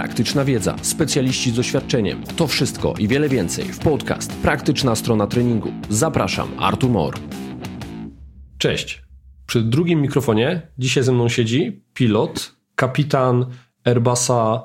praktyczna wiedza, specjaliści z doświadczeniem. To wszystko i wiele więcej w podcast Praktyczna Strona Treningu. Zapraszam, Artur Mor. Cześć. Przy drugim mikrofonie dzisiaj ze mną siedzi pilot, kapitan Airbusa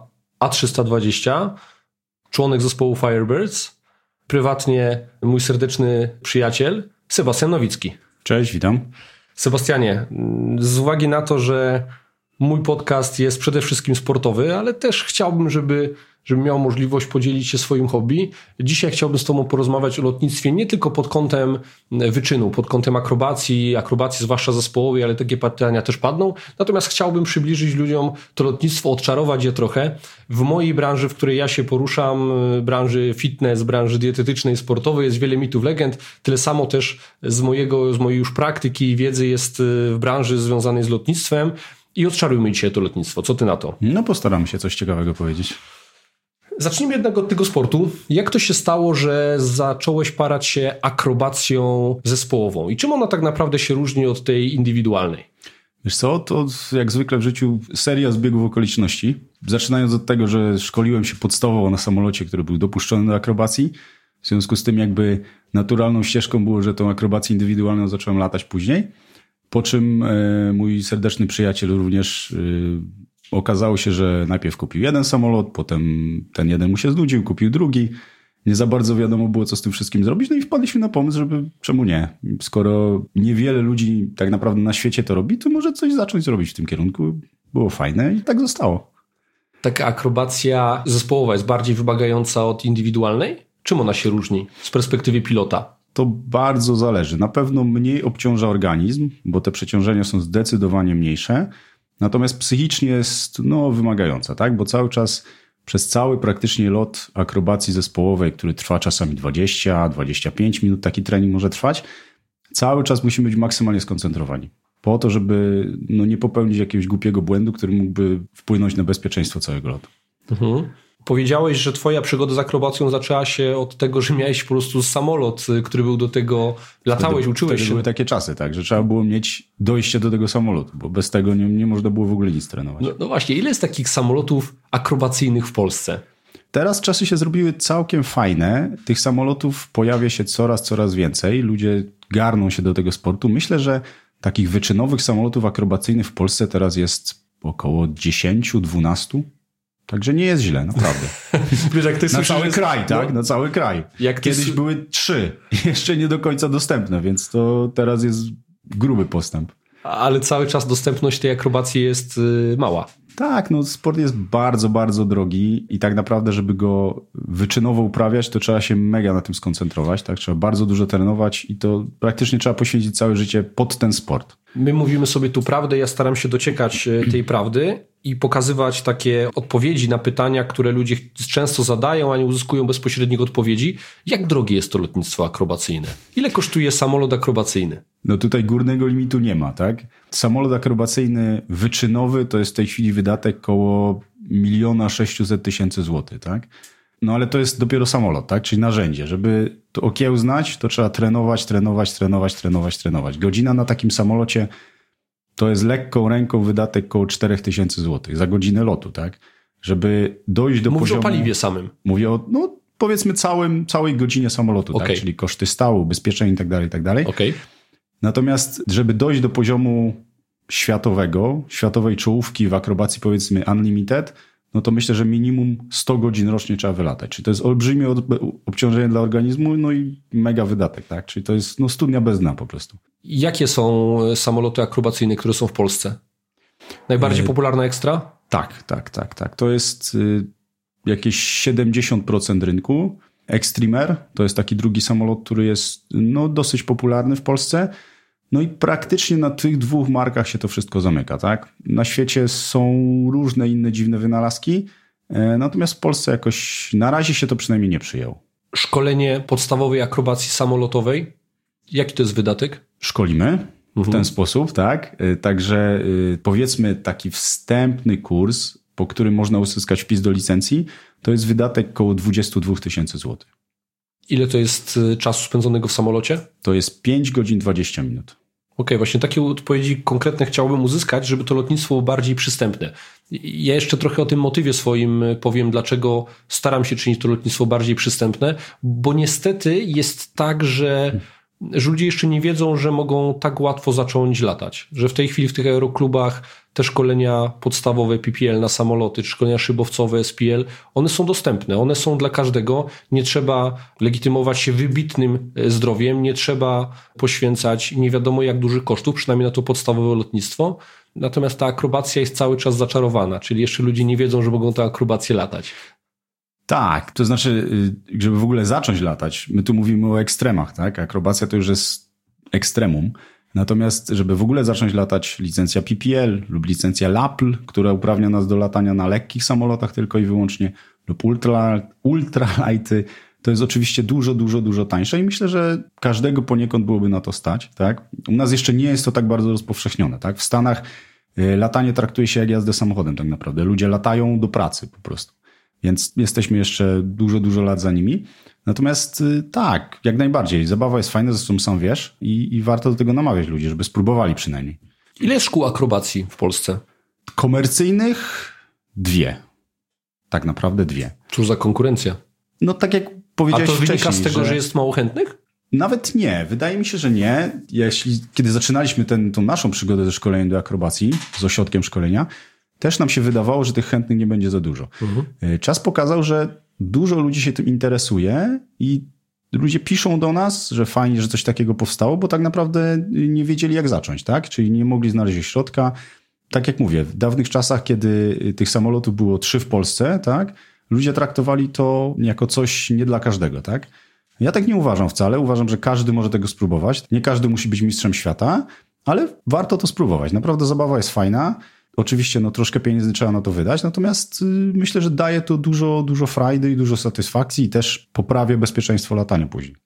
A320, członek zespołu Firebirds, prywatnie mój serdeczny przyjaciel Sebastian Nowicki. Cześć, witam. Sebastianie, z uwagi na to, że mój podcast jest przede wszystkim sportowy, ale też chciałbym, żeby miał możliwość podzielić się swoim hobby. Dzisiaj chciałbym z Tobą porozmawiać o lotnictwie nie tylko pod kątem wyczynu, pod kątem akrobacji zwłaszcza zespołowej, ale takie pytania też padną. Natomiast chciałbym przybliżyć ludziom to lotnictwo, odczarować je trochę. W mojej branży, w której ja się poruszam, branży fitness, branży dietetycznej, sportowej, jest wiele mitów, legend. Tyle samo też z mojej już praktyki i wiedzy jest w branży związanej z lotnictwem. I odczarujmy dzisiaj to lotnictwo. Co Ty na to? No postaram się coś ciekawego powiedzieć. Zacznijmy jednak od tego sportu. Jak to się stało, że zacząłeś parać się akrobacją zespołową? I czym ona tak naprawdę się różni od tej indywidualnej? Wiesz co, to jak zwykle w życiu seria zbiegów okoliczności. Zaczynając od tego, że szkoliłem się podstawowo na samolocie, który był dopuszczony do akrobacji. W związku z tym jakby naturalną ścieżką było, że tą akrobację indywidualną zacząłem latać później. Po czym mój serdeczny przyjaciel również okazało się, że najpierw kupił jeden samolot, potem ten jeden mu się znudził, kupił drugi. Nie za bardzo wiadomo było, co z tym wszystkim zrobić. No i wpadliśmy na pomysł, żeby czemu nie? Skoro niewiele ludzi tak naprawdę na świecie to robi, to może coś zacząć robić w tym kierunku. Było fajne i tak zostało. Taka akrobacja zespołowa jest bardziej wymagająca od indywidualnej? Czym ona się różni z perspektywy pilota? To bardzo zależy. Na pewno mniej obciąża organizm, bo te przeciążenia są zdecydowanie mniejsze. Natomiast psychicznie jest wymagająca, tak? Bo cały czas, przez cały praktycznie lot akrobacji zespołowej, który trwa czasami 20-25 minut, taki trening może trwać, cały czas musimy być maksymalnie skoncentrowani. Po to, żeby nie popełnić jakiegoś głupiego błędu, który mógłby wpłynąć na bezpieczeństwo całego lotu. Mhm. Powiedziałeś, że twoja przygoda z akrobacją zaczęła się od tego, że miałeś po prostu samolot, który był do tego, latałeś, uczyłeś się. Były takie czasy, tak, że trzeba było mieć dojście do tego samolotu, bo bez tego nie można było w ogóle nic trenować. No właśnie, ile jest takich samolotów akrobacyjnych w Polsce? Teraz czasy się zrobiły całkiem fajne. Tych samolotów pojawia się coraz więcej. Ludzie garną się do tego sportu. Myślę, że takich wyczynowych samolotów akrobacyjnych w Polsce teraz jest około 10-12. Także nie jest źle, naprawdę. Na cały kraj, tak? Na cały kraj. Kiedyś były 3. Jeszcze nie do końca dostępne, więc to teraz jest gruby postęp. Ale cały czas dostępność tej akrobacji jest mała. Tak, sport jest bardzo drogi i tak naprawdę, żeby go wyczynowo uprawiać, to trzeba się mega na tym skoncentrować, tak? Trzeba bardzo dużo trenować i to praktycznie trzeba poświęcić całe życie pod ten sport. My mówimy sobie tu prawdę, ja staram się dociekać tej prawdy i pokazywać takie odpowiedzi na pytania, które ludzie często zadają, a nie uzyskują bezpośrednich odpowiedzi. Jak drogie jest to lotnictwo akrobacyjne? Ile kosztuje samolot akrobacyjny? Tutaj górnego limitu nie ma, tak? Samolot akrobacyjny wyczynowy to jest w tej chwili wydatek koło 1 600 000 złotych, tak? Ale to jest dopiero samolot, tak? Czyli narzędzie. Żeby to okiełznać, to trzeba trenować. Godzina na takim samolocie to jest lekką ręką wydatek koło 4000 złotych za godzinę lotu, tak? Żeby dojść do poziomu... Mówię o paliwie samym. Mówię o, powiedzmy całej godzinie samolotu, okay. Tak? Czyli koszty stału, ubezpieczeń i tak dalej. Okay. Natomiast, żeby dojść do poziomu światowej czołówki w akrobacji, powiedzmy unlimited, to myślę, że minimum 100 godzin rocznie trzeba wylatać. Czyli to jest olbrzymie obciążenie dla organizmu, i mega wydatek, tak? Czyli to jest studnia bez dna po prostu. Jakie są samoloty akrobacyjne, które są w Polsce? Najbardziej popularna Ekstra? Tak. To jest jakieś 70% rynku. Extremer to jest taki drugi samolot, który jest dosyć popularny w Polsce. I praktycznie na tych 2 markach się to wszystko zamyka, tak? Na świecie są różne inne dziwne wynalazki, natomiast w Polsce jakoś na razie się to przynajmniej nie przyjęło. Szkolenie podstawowej akrobacji samolotowej, jaki to jest wydatek? Szkolimy w ten sposób, tak? Także powiedzmy taki wstępny kurs, po którym można uzyskać wpis do licencji, to jest wydatek około 22 000 złotych. Ile to jest czasu spędzonego w samolocie? To jest 5 godzin 20 minut. Okej, właśnie takie odpowiedzi konkretne chciałbym uzyskać, żeby to lotnictwo było bardziej przystępne. Ja jeszcze trochę o tym motywie swoim powiem, dlaczego staram się czynić to lotnictwo bardziej przystępne, bo niestety jest tak, że ludzie jeszcze nie wiedzą, że mogą tak łatwo zacząć latać. Że w tej chwili w tych aeroklubach te szkolenia podstawowe PPL na samoloty, szkolenia szybowcowe SPL, one są dostępne, one są dla każdego. Nie trzeba legitymować się wybitnym zdrowiem, nie trzeba poświęcać nie wiadomo jak dużych kosztów, przynajmniej na to podstawowe lotnictwo. Natomiast ta akrobacja jest cały czas zaczarowana, czyli jeszcze ludzie nie wiedzą, że mogą tę akrobację latać. Tak, to znaczy, żeby w ogóle zacząć latać, my tu mówimy o ekstremach, tak? Akrobacja to już jest ekstremum. Natomiast, żeby w ogóle zacząć latać, licencja PPL lub licencja LAPL, która uprawnia nas do latania na lekkich samolotach tylko i wyłącznie, lub ultralighty, to jest oczywiście dużo tańsze i myślę, że każdego poniekąd byłoby na to stać, tak? U nas jeszcze nie jest to tak bardzo rozpowszechnione, tak? W Stanach latanie traktuje się jak jazdę samochodem tak naprawdę. Ludzie latają do pracy po prostu. Więc jesteśmy jeszcze dużo lat za nimi. Natomiast tak, jak najbardziej. Zabawa jest fajna, zresztą sam wiesz i warto do tego namawiać ludzi, żeby spróbowali przynajmniej. Ile jest szkół akrobacji w Polsce? Komercyjnych 2. Tak naprawdę 2. Cóż za konkurencja? No tak jak powiedziałeś wcześniej. A to wynika z tego, że jest mało chętnych? Nawet nie. Wydaje mi się, że nie. Kiedy zaczynaliśmy tą naszą przygodę ze szkoleniem do akrobacji, z ośrodkiem szkolenia, też nam się wydawało, że tych chętnych nie będzie za dużo. Czas pokazał, że dużo ludzi się tym interesuje i ludzie piszą do nas, że fajnie, że coś takiego powstało, bo tak naprawdę nie wiedzieli jak zacząć, tak? Czyli nie mogli znaleźć ośrodka. Tak jak mówię, w dawnych czasach, kiedy tych samolotów było 3 w Polsce, tak? Ludzie traktowali to jako coś nie dla każdego, tak? Ja tak nie uważam wcale. Uważam, że każdy może tego spróbować. Nie każdy musi być mistrzem świata, ale warto to spróbować. Naprawdę zabawa jest fajna. Oczywiście troszkę pieniędzy trzeba na to wydać, natomiast myślę, że daje to dużo frajdy i dużo satysfakcji i też poprawia bezpieczeństwo latania później.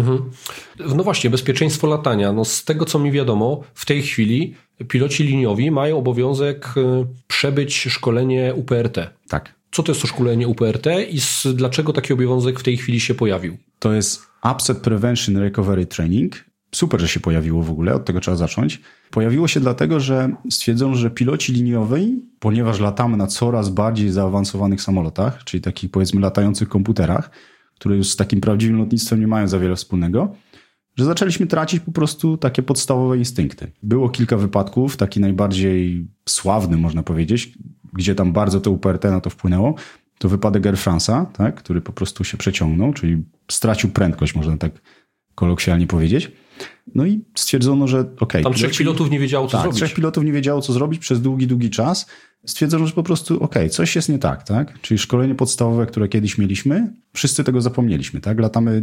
No właśnie, bezpieczeństwo latania. Z tego co mi wiadomo, w tej chwili piloci liniowi mają obowiązek przebyć szkolenie UPRT. Tak. Co to jest to szkolenie UPRT i dlaczego taki obowiązek w tej chwili się pojawił? To jest Upset Prevention Recovery Training. Super, że się pojawiło w ogóle, od tego trzeba zacząć. Pojawiło się dlatego, że stwierdzono, że piloci liniowi, ponieważ latamy na coraz bardziej zaawansowanych samolotach, czyli takich powiedzmy latających komputerach, które już z takim prawdziwym lotnictwem nie mają za wiele wspólnego, że zaczęliśmy tracić po prostu takie podstawowe instynkty. Było kilka wypadków, taki najbardziej sławny można powiedzieć, gdzie tam bardzo to UPRT na to wpłynęło. To wypadek Air France'a, tak, który po prostu się przeciągnął, czyli stracił prędkość, można tak kolokwialnie powiedzieć. No i stwierdzono, że okej. Tam 3 pilotów nie wiedziało, co zrobić. 3 pilotów nie wiedziało, co zrobić przez długi czas. Stwierdzono, że po prostu coś jest nie tak, tak? Czyli szkolenie podstawowe, które kiedyś mieliśmy, wszyscy tego zapomnieliśmy, tak? Latamy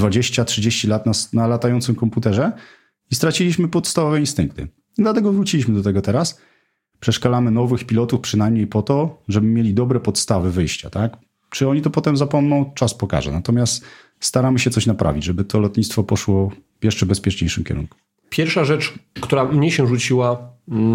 20-30 lat na latającym komputerze i straciliśmy podstawowe instynkty. I dlatego wróciliśmy do tego teraz. Przeszkalamy nowych pilotów przynajmniej po to, żeby mieli dobre podstawy wyjścia, tak? Czy oni to potem zapomną? Czas pokaże. Natomiast staramy się coś naprawić, żeby to lotnictwo poszło w jeszcze bezpieczniejszym kierunku. Pierwsza rzecz, która mnie się rzuciła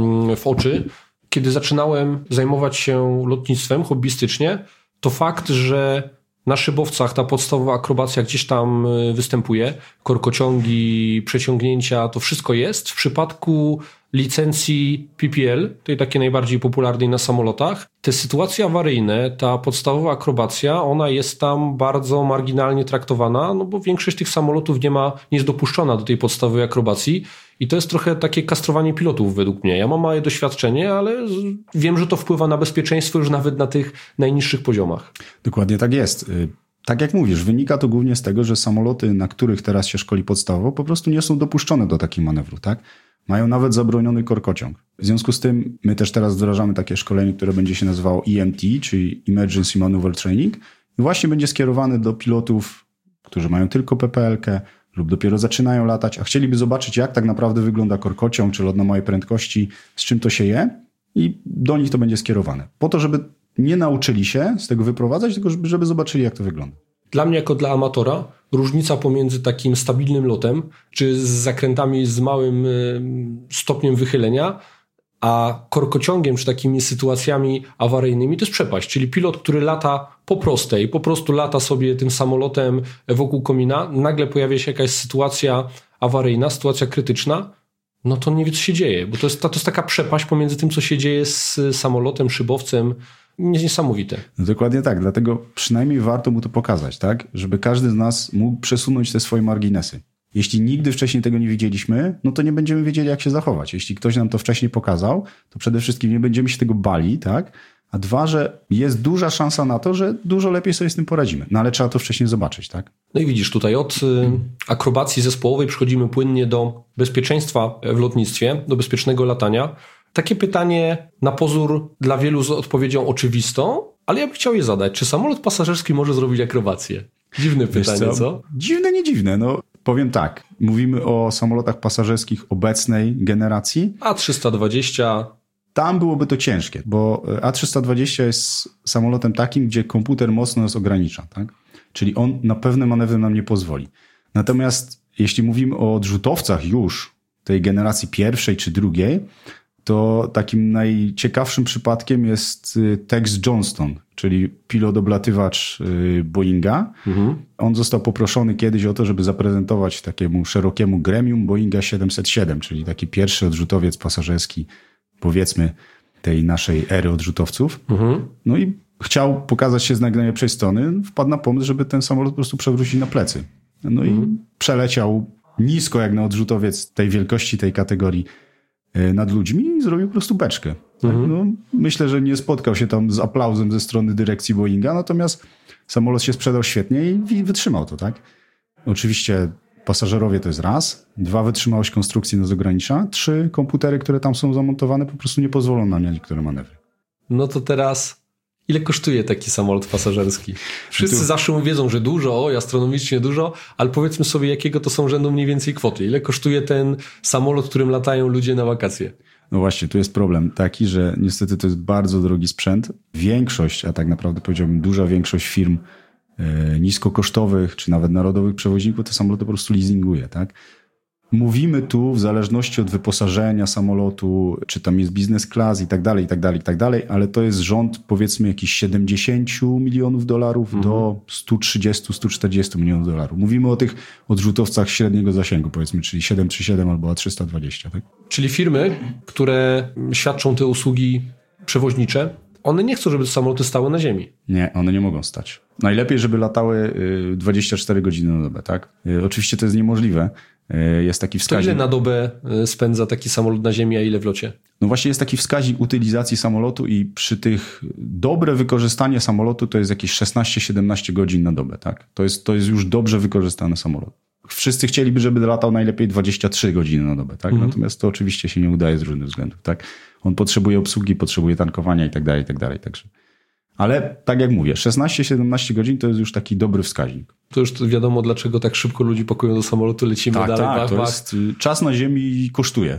w oczy, kiedy zaczynałem zajmować się lotnictwem hobbystycznie, to fakt, że na szybowcach ta podstawowa akrobacja gdzieś tam występuje, korkociągi, przeciągnięcia, to wszystko jest. W przypadku licencji PPL, tej takiej najbardziej popularnej na samolotach, te sytuacje awaryjne, ta podstawowa akrobacja, ona jest tam bardzo marginalnie traktowana, bo większość tych samolotów nie jest dopuszczona do tej podstawowej akrobacji i to jest trochę takie kastrowanie pilotów według mnie. Ja mam małe doświadczenie, ale wiem, że to wpływa na bezpieczeństwo już nawet na tych najniższych poziomach. Dokładnie tak jest. Tak jak mówisz, wynika to głównie z tego, że samoloty, na których teraz się szkoli podstawowo, po prostu nie są dopuszczone do takiego manewru, tak? Mają nawet zabroniony korkociąg. W związku z tym my też teraz wdrażamy takie szkolenie, które będzie się nazywało EMT, czyli Emergency Maneuver Training i właśnie będzie skierowane do pilotów, którzy mają tylko PPL-kę lub dopiero zaczynają latać, a chcieliby zobaczyć, jak tak naprawdę wygląda korkociąg czy lot na małej prędkości, z czym to się je i do nich to będzie skierowane. Po to, żeby nie nauczyli się z tego wyprowadzać, tylko żeby zobaczyli, jak to wygląda. Dla mnie jako dla amatora różnica pomiędzy takim stabilnym lotem, czy z zakrętami z małym stopniem wychylenia, a korkociągiem, czy takimi sytuacjami awaryjnymi, to jest przepaść. Czyli pilot, który lata po prostej, po prostu lata sobie tym samolotem wokół komina, nagle pojawia się jakaś sytuacja awaryjna, sytuacja krytyczna, no to nie wie, co się dzieje, bo to jest taka przepaść pomiędzy tym, co się dzieje z samolotem, szybowcem. Niesamowite. No dokładnie tak, dlatego przynajmniej warto mu to pokazać, tak? Żeby każdy z nas mógł przesunąć te swoje marginesy. Jeśli nigdy wcześniej tego nie widzieliśmy, no to nie będziemy wiedzieli, jak się zachować. Jeśli ktoś nam to wcześniej pokazał, to przede wszystkim nie będziemy się tego bali, tak? A dwa, że jest duża szansa na to, że dużo lepiej sobie z tym poradzimy. No ale trzeba to wcześniej zobaczyć, tak? No i widzisz, tutaj od akrobacji zespołowej przechodzimy płynnie do bezpieczeństwa w lotnictwie, do bezpiecznego latania. Takie pytanie na pozór dla wielu z odpowiedzią oczywistą, ale ja bym chciał je zadać. Czy samolot pasażerski może zrobić akrobację? Dziwne pytanie, co? Dziwne, nie dziwne. No, powiem tak. Mówimy o samolotach pasażerskich obecnej generacji. A320... Tam byłoby to ciężkie, bo A320 jest samolotem takim, gdzie komputer mocno nas ogranicza, tak? Czyli on na pewne manewry nam nie pozwoli. Natomiast jeśli mówimy o odrzutowcach już tej generacji pierwszej czy drugiej, to takim najciekawszym przypadkiem jest Tex Johnston, czyli pilot-oblatywacz Boeinga. On został poproszony kiedyś o to, żeby zaprezentować takiemu szerokiemu gremium Boeinga 707, czyli taki pierwszy odrzutowiec pasażerski, powiedzmy, tej naszej ery odrzutowców. No i chciał pokazać się z najlepszej strony. Wpadł na pomysł, żeby ten samolot po prostu przewrócić na plecy. No i przeleciał nisko jak na odrzutowiec tej wielkości, tej kategorii nad ludźmi i zrobił po prostu beczkę. Tak? No, myślę, że nie spotkał się tam z aplauzem ze strony dyrekcji Boeinga, natomiast samolot się sprzedał świetnie i wytrzymał to, tak? Oczywiście pasażerowie to jest raz, 2, wytrzymałość konstrukcji nas ogranicza, 3, komputery, które tam są zamontowane, po prostu nie pozwolą nam na niektóre manewry. No to teraz, ile kosztuje taki samolot pasażerski? Wszyscy zawsze wiedzą, że dużo, astronomicznie dużo, ale powiedzmy sobie, jakiego to są rzędu mniej więcej kwoty. Ile kosztuje ten samolot, którym latają ludzie na wakacje? No właśnie, tu jest problem taki, że niestety to jest bardzo drogi sprzęt. Większość, a tak naprawdę powiedziałbym duża większość firm niskokosztowych, czy nawet narodowych przewoźników te samoloty po prostu leasinguje, tak? Mówimy tu w zależności od wyposażenia samolotu, czy tam jest business class i tak dalej, ale to jest rząd powiedzmy jakichś 70 milionów dolarów do 130-140 milionów dolarów. Mówimy o tych odrzutowcach średniego zasięgu, powiedzmy, czyli 737 albo A320. Tak? Czyli firmy, które świadczą te usługi przewoźnicze, one nie chcą, żeby te samoloty stały na ziemi. Nie, one nie mogą stać. Najlepiej, żeby latały 24 godziny na dobę, tak? Oczywiście to jest niemożliwe. Jest taki wskaźnik. To ile na dobę spędza taki samolot na ziemi, a ile w locie? No właśnie jest taki wskaźnik utylizacji samolotu i przy tych dobre wykorzystanie samolotu to jest jakieś 16-17 godzin na dobę, tak? To jest już dobrze wykorzystany samolot. Wszyscy chcieliby, żeby latał najlepiej 23 godziny na dobę, tak? Natomiast to oczywiście się nie udaje z różnych względów, tak? On potrzebuje obsługi, potrzebuje tankowania i tak dalej, także. Ale tak jak mówię, 16-17 godzin to jest już taki dobry wskaźnik. To już wiadomo, dlaczego tak szybko ludzi pakują do samolotu, lecimy dalej. Tak, to jest czas na ziemi kosztuje.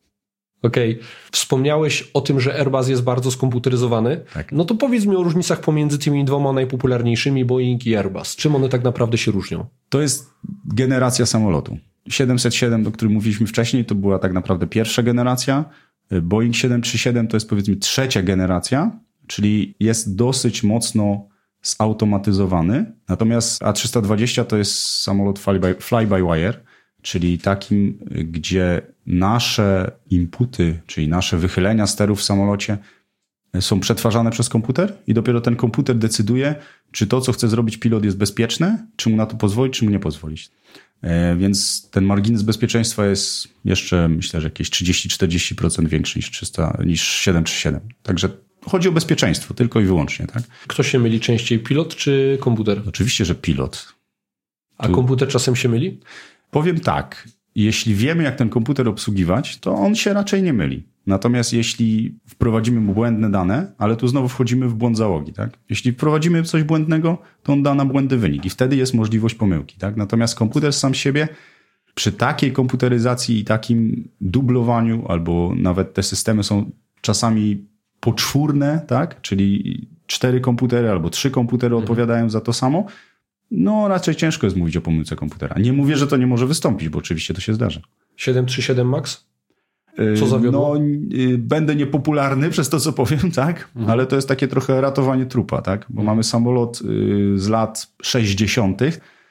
Okej. Wspomniałeś o tym, że Airbus jest bardzo skomputeryzowany. Tak. No to powiedz mi o różnicach pomiędzy tymi dwoma najpopularniejszymi, Boeing i Airbus. Czym one tak naprawdę się różnią? To jest generacja samolotu. 707, o którym mówiliśmy wcześniej, to była tak naprawdę pierwsza generacja. Boeing 737 to jest powiedzmy trzecia generacja, czyli jest dosyć mocno zautomatyzowany. Natomiast A320 to jest samolot fly-by-wire, czyli takim, gdzie nasze inputy, czyli nasze wychylenia sterów w samolocie są przetwarzane przez komputer i dopiero ten komputer decyduje, czy to, co chce zrobić pilot, jest bezpieczne, czy mu na to pozwolić, czy mu nie pozwolić. Więc ten margines bezpieczeństwa jest jeszcze, myślę, że jakieś 30-40% większy niż 737. Także chodzi o bezpieczeństwo, tylko i wyłącznie, tak? Kto się myli częściej, pilot czy komputer? Oczywiście, że pilot. A komputer czasem się myli? Powiem tak, jeśli wiemy, jak ten komputer obsługiwać, to on się raczej nie myli. Natomiast jeśli wprowadzimy mu błędne dane, ale tu znowu wchodzimy w błąd załogi, tak? Jeśli wprowadzimy coś błędnego, to on da nam błędny wynik i wtedy jest możliwość pomyłki, tak? Natomiast komputer sam z siebie przy takiej komputeryzacji i takim dublowaniu, albo nawet te systemy są czasami poczwórne, tak? Czyli 4 komputery albo 3 komputery odpowiadają za to samo, no raczej ciężko jest mówić o pomyłce komputera. Nie mówię, że to nie może wystąpić, bo oczywiście to się zdarza. 737 MAX? Co zawiodło? No, będę niepopularny przez to, co powiem, tak? Ale to jest takie trochę ratowanie trupa, tak? Bo mamy samolot z lat 60.,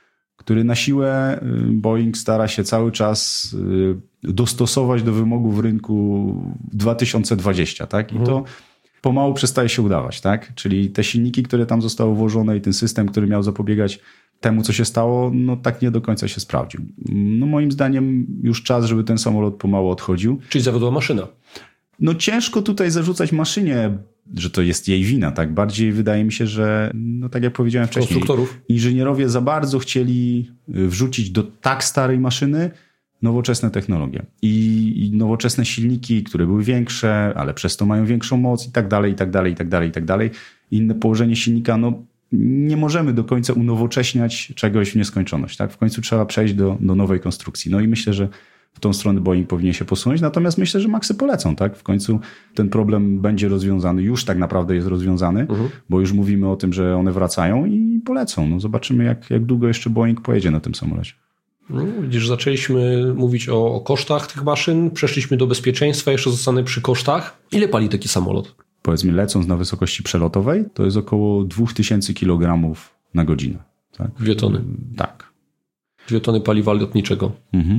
który na siłę Boeing stara się cały czas dostosować do wymogów rynku 2020, tak? I to pomału przestaje się udawać, tak? Czyli te silniki, które tam zostały włożone i ten system, który miał zapobiegać temu, co się stało, no tak nie do końca się sprawdził. No moim zdaniem już czas, żeby ten samolot pomału odchodził. Czyli zawiodła maszyna. No ciężko tutaj zarzucać maszynie, że to jest jej wina, tak? Bardziej wydaje mi się, że no tak jak powiedziałem wcześniej, inżynierowie za bardzo chcieli wrzucić do tak starej maszyny nowoczesne technologie i nowoczesne silniki, które były większe, ale przez to mają większą moc i tak dalej, i tak dalej, i tak dalej, i tak dalej. Inne położenie silnika, no nie możemy do końca unowocześniać czegoś w nieskończoność, tak? W końcu trzeba przejść do nowej konstrukcji. No i myślę, że w tą stronę Boeing powinien się posunąć, natomiast myślę, że Maxy polecą, tak? W końcu ten problem będzie rozwiązany, już tak naprawdę jest rozwiązany, bo już mówimy o tym, że one wracają i polecą. No zobaczymy, jak długo jeszcze Boeing pojedzie na tym samolocie. No, widzisz, zaczęliśmy mówić o kosztach tych maszyn, przeszliśmy do bezpieczeństwa, jeszcze zostanę przy kosztach. Ile pali taki samolot? Powiedzmy, lecąc na wysokości przelotowej, to jest około 2000 kg na godzinę. Tak? 2 tony. Tak. 2 tony paliwa lotniczego.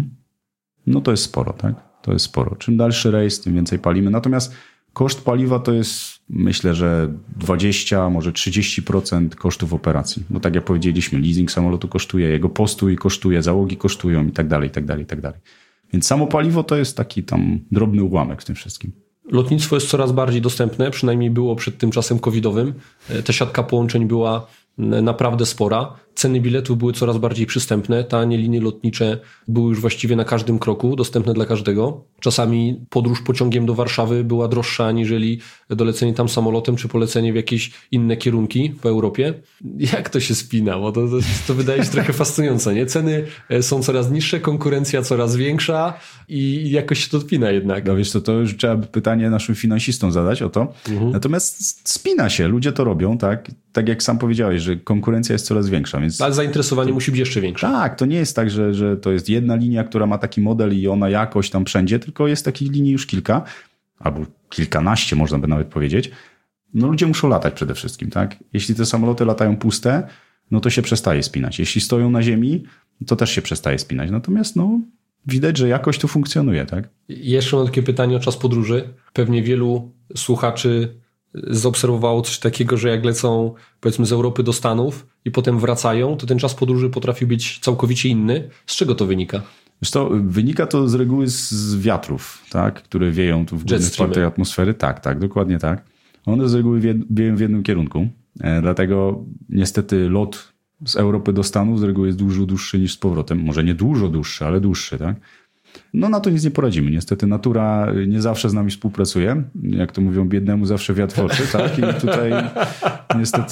No to jest sporo, tak? To jest sporo. Czym dalszy rejs, tym więcej palimy. Natomiast koszt paliwa to jest, myślę, że 20, może 30% kosztów operacji. No tak jak powiedzieliśmy, leasing samolotu kosztuje, jego postój kosztuje, załogi kosztują i tak dalej, i tak dalej, i tak dalej. Więc samo paliwo to jest taki tam drobny ułamek w tym wszystkim. Lotnictwo jest coraz bardziej dostępne, przynajmniej było przed tym czasem covidowym. Ta siatka połączeń była naprawdę spora. Ceny biletów były coraz bardziej przystępne. Tanie linie lotnicze były już właściwie na każdym kroku, dostępne dla każdego. Czasami podróż pociągiem do Warszawy była droższa aniżeli dolecenie tam samolotem, czy polecenie w jakieś inne kierunki po Europie. Jak to się spina? Bo to wydaje się trochę fascynujące, nie? Ceny są coraz niższe, konkurencja coraz większa i jakoś się to odpina jednak. No wiesz co, to już trzeba by pytanie naszym finansistom zadać o to. Natomiast spina się, ludzie to robią, tak? Tak jak sam powiedziałeś, że konkurencja jest coraz większa. Więc ale zainteresowanie musi być jeszcze większe. Tak, to nie jest tak, że to jest jedna linia, która ma taki model i ona jakoś tam wszędzie, tylko jest takich linii już kilka, albo kilkanaście można by nawet powiedzieć. No ludzie muszą latać przede wszystkim, tak? Jeśli te samoloty latają puste, no to się przestaje spinać. Jeśli stoją na ziemi, to też się przestaje spinać. Natomiast no widać, że jakoś to funkcjonuje, tak? Jeszcze mam takie pytanie o czas podróży. Pewnie wielu słuchaczy zaobserwowało coś takiego, że jak lecą powiedzmy z Europy do Stanów i potem wracają, to ten czas podróży potrafi być całkowicie inny. Z czego to wynika? Wiesz co, wynika to z reguły z wiatrów, tak, które wieją tu w górnych partach atmosfery. Tak, dokładnie tak. One z reguły wieją w jednym kierunku, dlatego niestety lot z Europy do Stanów z reguły jest dużo dłuższy niż z powrotem. Może nie dużo dłuższy, ale dłuższy, tak? No na to nic nie poradzimy. Niestety natura nie zawsze z nami współpracuje. Jak to mówią, biednemu zawsze wiatr w oczy, tak? I tutaj niestety...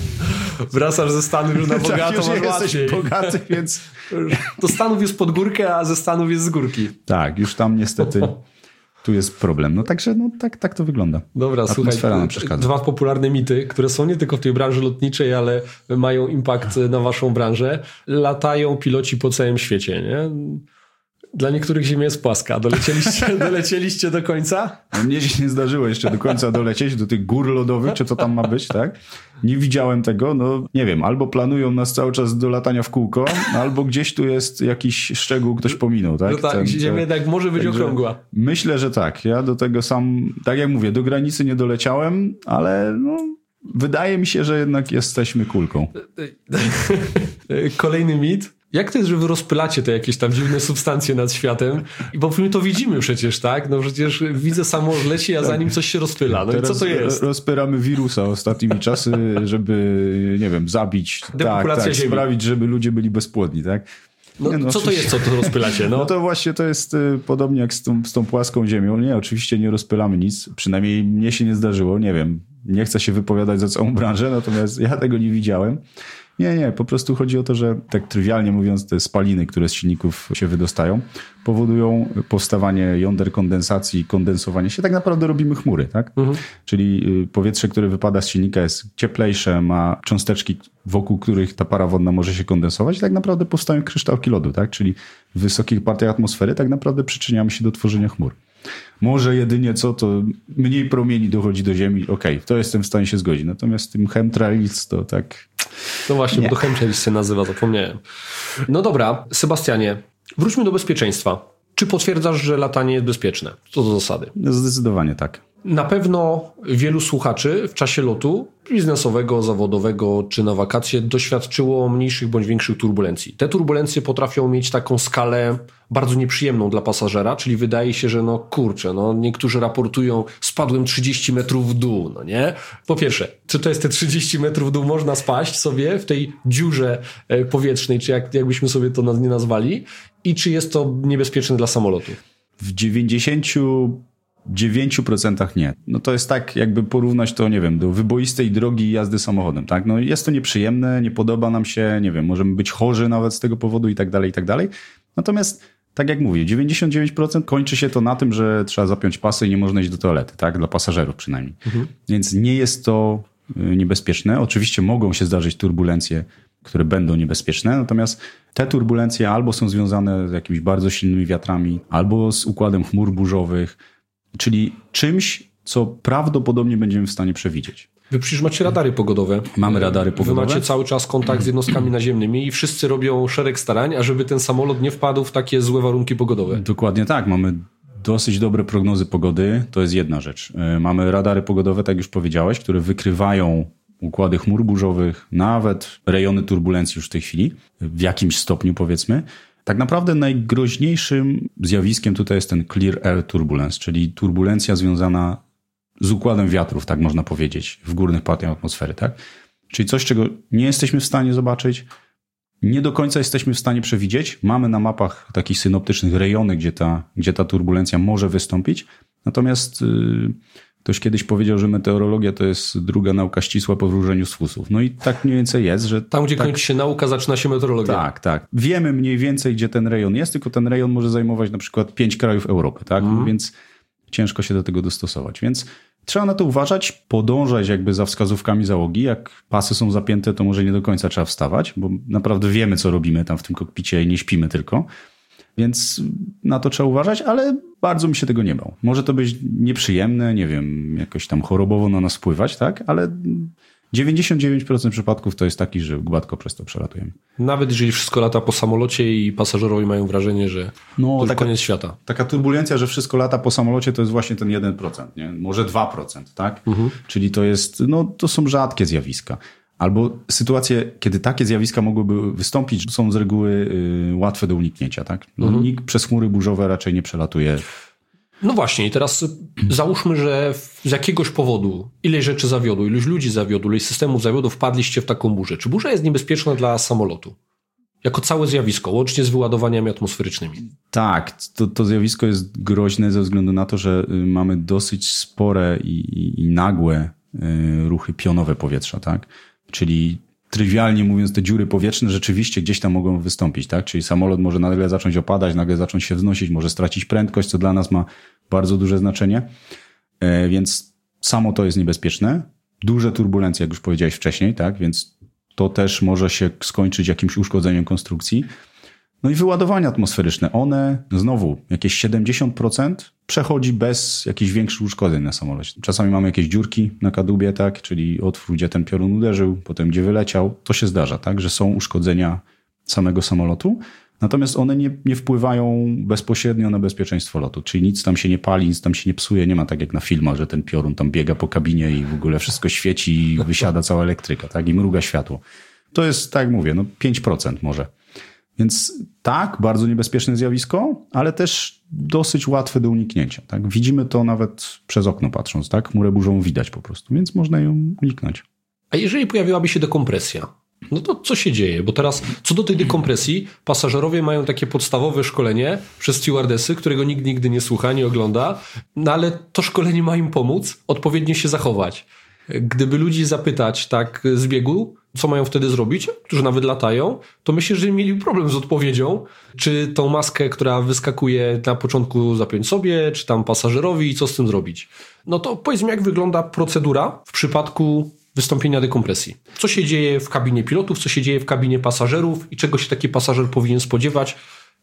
Wracasz ze Stanów już na bogato, już masz łatwiej. Jesteś bogaty, więc... Do Stanów jest pod górkę, a ze Stanów jest z górki. Tak, już tam niestety tu jest problem. No także no, tak to wygląda. Dobra, słuchaj, 2 popularne mity, które są nie tylko w tej branży lotniczej, ale mają impact na waszą branżę. Latają piloci po całym świecie, nie? Dla niektórych Ziemia jest płaska. Dolecieliście do końca? Mnie się nie zdarzyło jeszcze do końca dolecieć do tych gór lodowych, czy co tam ma być, tak? Nie widziałem tego, no nie wiem, albo planują nas cały czas do latania w kółko, albo gdzieś tu jest jakiś szczegół, ktoś pominął, tak? No tak, Ziemia jednak może być okrągła. Myślę, że tak. Ja do tego sam, tak jak mówię, do granicy nie doleciałem, ale no... Wydaje mi się, że jednak jesteśmy kulką. Kolejny mit. Jak to jest, że wy rozpylacie te jakieś tam dziwne substancje nad światem? I bo my to widzimy przecież, tak? No przecież widzę samolot leci, a za nim coś się rozpyla. No teraz i co to jest? Rozpyramy wirusa ostatnimi czasy, żeby, nie wiem, zabić. Depopulacja Ziemi. Sprawić, żeby ludzie byli bezpłodni, tak? No, co to jest, co to rozpylacie? No to właśnie to jest podobnie jak z tą płaską ziemią. Nie, oczywiście nie rozpylamy nic. Przynajmniej mnie się nie zdarzyło. Nie wiem, nie chcę się wypowiadać za całą branżę, natomiast ja tego nie widziałem. Nie, po prostu chodzi o to, że tak trywialnie mówiąc, te spaliny, które z silników się wydostają, powodują powstawanie jąder kondensacji i kondensowanie się. Tak naprawdę robimy chmury, tak? Czyli powietrze, które wypada z silnika jest cieplejsze, ma cząsteczki, wokół których ta para wodna może się kondensować i tak naprawdę powstają kryształki lodu, tak? Czyli w wysokich partiach atmosfery tak naprawdę przyczyniamy się do tworzenia chmur. może jedynie to mniej promieni dochodzi do Ziemi. Okej, to jestem w stanie się zgodzić. Natomiast tym chemtrails to tak... No właśnie, bo to chemtrails się nazywa, zapomniałem. No dobra, Sebastianie, wróćmy do bezpieczeństwa. Czy potwierdzasz, że latanie jest bezpieczne? Co do zasady? Zdecydowanie tak. Na pewno wielu słuchaczy w czasie lotu biznesowego, zawodowego czy na wakacje doświadczyło mniejszych bądź większych turbulencji. Te turbulencje potrafią mieć taką skalę bardzo nieprzyjemną dla pasażera, czyli wydaje się, że niektórzy raportują, spadłem 30 metrów w dół, no nie? Po pierwsze, czy to jest te 30 metrów w dół można spaść sobie w tej dziurze powietrznej, czy jakbyśmy sobie to nie nazwali, i czy jest to niebezpieczne dla samolotu? W 99% nie. No to jest tak, jakby porównać to, nie wiem, do wyboistej drogi jazdy samochodem, tak? No jest to nieprzyjemne, nie podoba nam się, nie wiem, możemy być chorzy nawet z tego powodu i tak dalej, i tak dalej. Natomiast, tak jak mówię, 99% kończy się to na tym, że trzeba zapiąć pasy i nie można iść do toalety, tak? Dla pasażerów przynajmniej. Więc nie jest to niebezpieczne. Oczywiście mogą się zdarzyć turbulencje, które będą niebezpieczne, natomiast te turbulencje albo są związane z jakimiś bardzo silnymi wiatrami, albo z układem chmur burzowych, czyli czymś, co prawdopodobnie będziemy w stanie przewidzieć. Wy przecież macie radary pogodowe. Mamy radary pogodowe. Wy macie cały czas kontakt z jednostkami naziemnymi i wszyscy robią szereg starań, ażeby ten samolot nie wpadł w takie złe warunki pogodowe. Dokładnie tak. Mamy dosyć dobre prognozy pogody. To jest jedna rzecz. Mamy radary pogodowe, tak już powiedziałeś, które wykrywają układy chmur burzowych, nawet rejony turbulencji już w tej chwili, w jakimś stopniu powiedzmy. Tak naprawdę najgroźniejszym zjawiskiem tutaj jest ten clear air turbulence, czyli turbulencja związana z układem wiatrów, tak można powiedzieć, w górnych partiach atmosfery, tak? Czyli coś, czego nie jesteśmy w stanie zobaczyć, nie do końca jesteśmy w stanie przewidzieć. Mamy na mapach takich synoptycznych rejony, gdzie ta turbulencja może wystąpić, natomiast ktoś kiedyś powiedział, że meteorologia to jest druga nauka ścisła po wróżeniu z fusów. No i tak mniej więcej jest, że... Tam, gdzie kończy się nauka, zaczyna się meteorologia. Tak. Wiemy mniej więcej, gdzie ten rejon jest, tylko ten rejon może zajmować na przykład 5 krajów Europy, tak? Więc ciężko się do tego dostosować. Więc trzeba na to uważać, podążać jakby za wskazówkami załogi. Jak pasy są zapięte, to może nie do końca trzeba wstawać, bo naprawdę wiemy, co robimy tam w tym kokpicie i nie śpimy tylko. Więc na to trzeba uważać, ale bardzo mi się tego nie bał. Może to być nieprzyjemne, nie wiem, jakoś tam chorobowo na nas wpływać, tak? Ale 99% przypadków to jest taki, że gładko przez to przelatujemy. Nawet jeżeli wszystko lata po samolocie i pasażerowie mają wrażenie, że to jest koniec świata. Taka turbulencja, że wszystko lata po samolocie, to jest właśnie ten 1%, nie? Może 2%, tak? Czyli to jest, to są rzadkie zjawiska. Albo sytuacje, kiedy takie zjawiska mogłyby wystąpić, są z reguły łatwe do uniknięcia, tak? Nikt przez chmury burzowe raczej nie przelatuje. No właśnie, i teraz załóżmy, że z jakiegoś powodu ileś rzeczy zawiodło, iluś ludzi zawiodło, ileś systemów zawiodło, wpadliście w taką burzę. Czy burza jest niebezpieczna dla samolotu? Jako całe zjawisko, łącznie z wyładowaniami atmosferycznymi. Tak, to zjawisko jest groźne ze względu na to, że mamy dosyć spore i nagłe ruchy pionowe powietrza, tak? Czyli trywialnie mówiąc, te dziury powietrzne rzeczywiście gdzieś tam mogą wystąpić, tak? Czyli samolot może nagle zacząć opadać, nagle zacząć się wznosić, może stracić prędkość, co dla nas ma bardzo duże znaczenie. Więc samo to jest niebezpieczne. Duże turbulencje, jak już powiedziałeś wcześniej, tak? Więc to też może się skończyć jakimś uszkodzeniem konstrukcji. No i wyładowania atmosferyczne. One, znowu, jakieś 70% przechodzi bez jakichś większych uszkodzeń na samolocie. Czasami mamy jakieś dziurki na kadłubie, tak? Czyli otwór, gdzie ten piorun uderzył, potem gdzie wyleciał. To się zdarza, tak? Że są uszkodzenia samego samolotu. Natomiast one nie wpływają bezpośrednio na bezpieczeństwo lotu. Czyli nic tam się nie pali, nic tam się nie psuje. Nie ma tak jak na filmach, że ten piorun tam biega po kabinie i w ogóle wszystko świeci i wysiada cała elektryka, tak? I mruga światło. To jest, tak jak mówię, 5% może. Więc tak, bardzo niebezpieczne zjawisko, ale też dosyć łatwe do uniknięcia. Tak? Widzimy to nawet przez okno patrząc, tak? Chmurę burzową widać po prostu, więc można ją uniknąć. A jeżeli pojawiłaby się dekompresja, no to co się dzieje? Bo teraz co do tej dekompresji, pasażerowie mają takie podstawowe szkolenie przez stewardesy, którego nikt nigdy nie słucha, nie ogląda, no ale to szkolenie ma im pomóc odpowiednio się zachować. Gdyby ludzi zapytać tak z biegu, co mają wtedy zrobić, którzy nawet latają, to myślę, że mieli problem z odpowiedzią, czy tą maskę, która wyskakuje na początku zapiąć sobie, czy tam pasażerowi i co z tym zrobić. No to powiedz mi, jak wygląda procedura w przypadku wystąpienia dekompresji. Co się dzieje w kabinie pilotów, co się dzieje w kabinie pasażerów i czego się taki pasażer powinien spodziewać,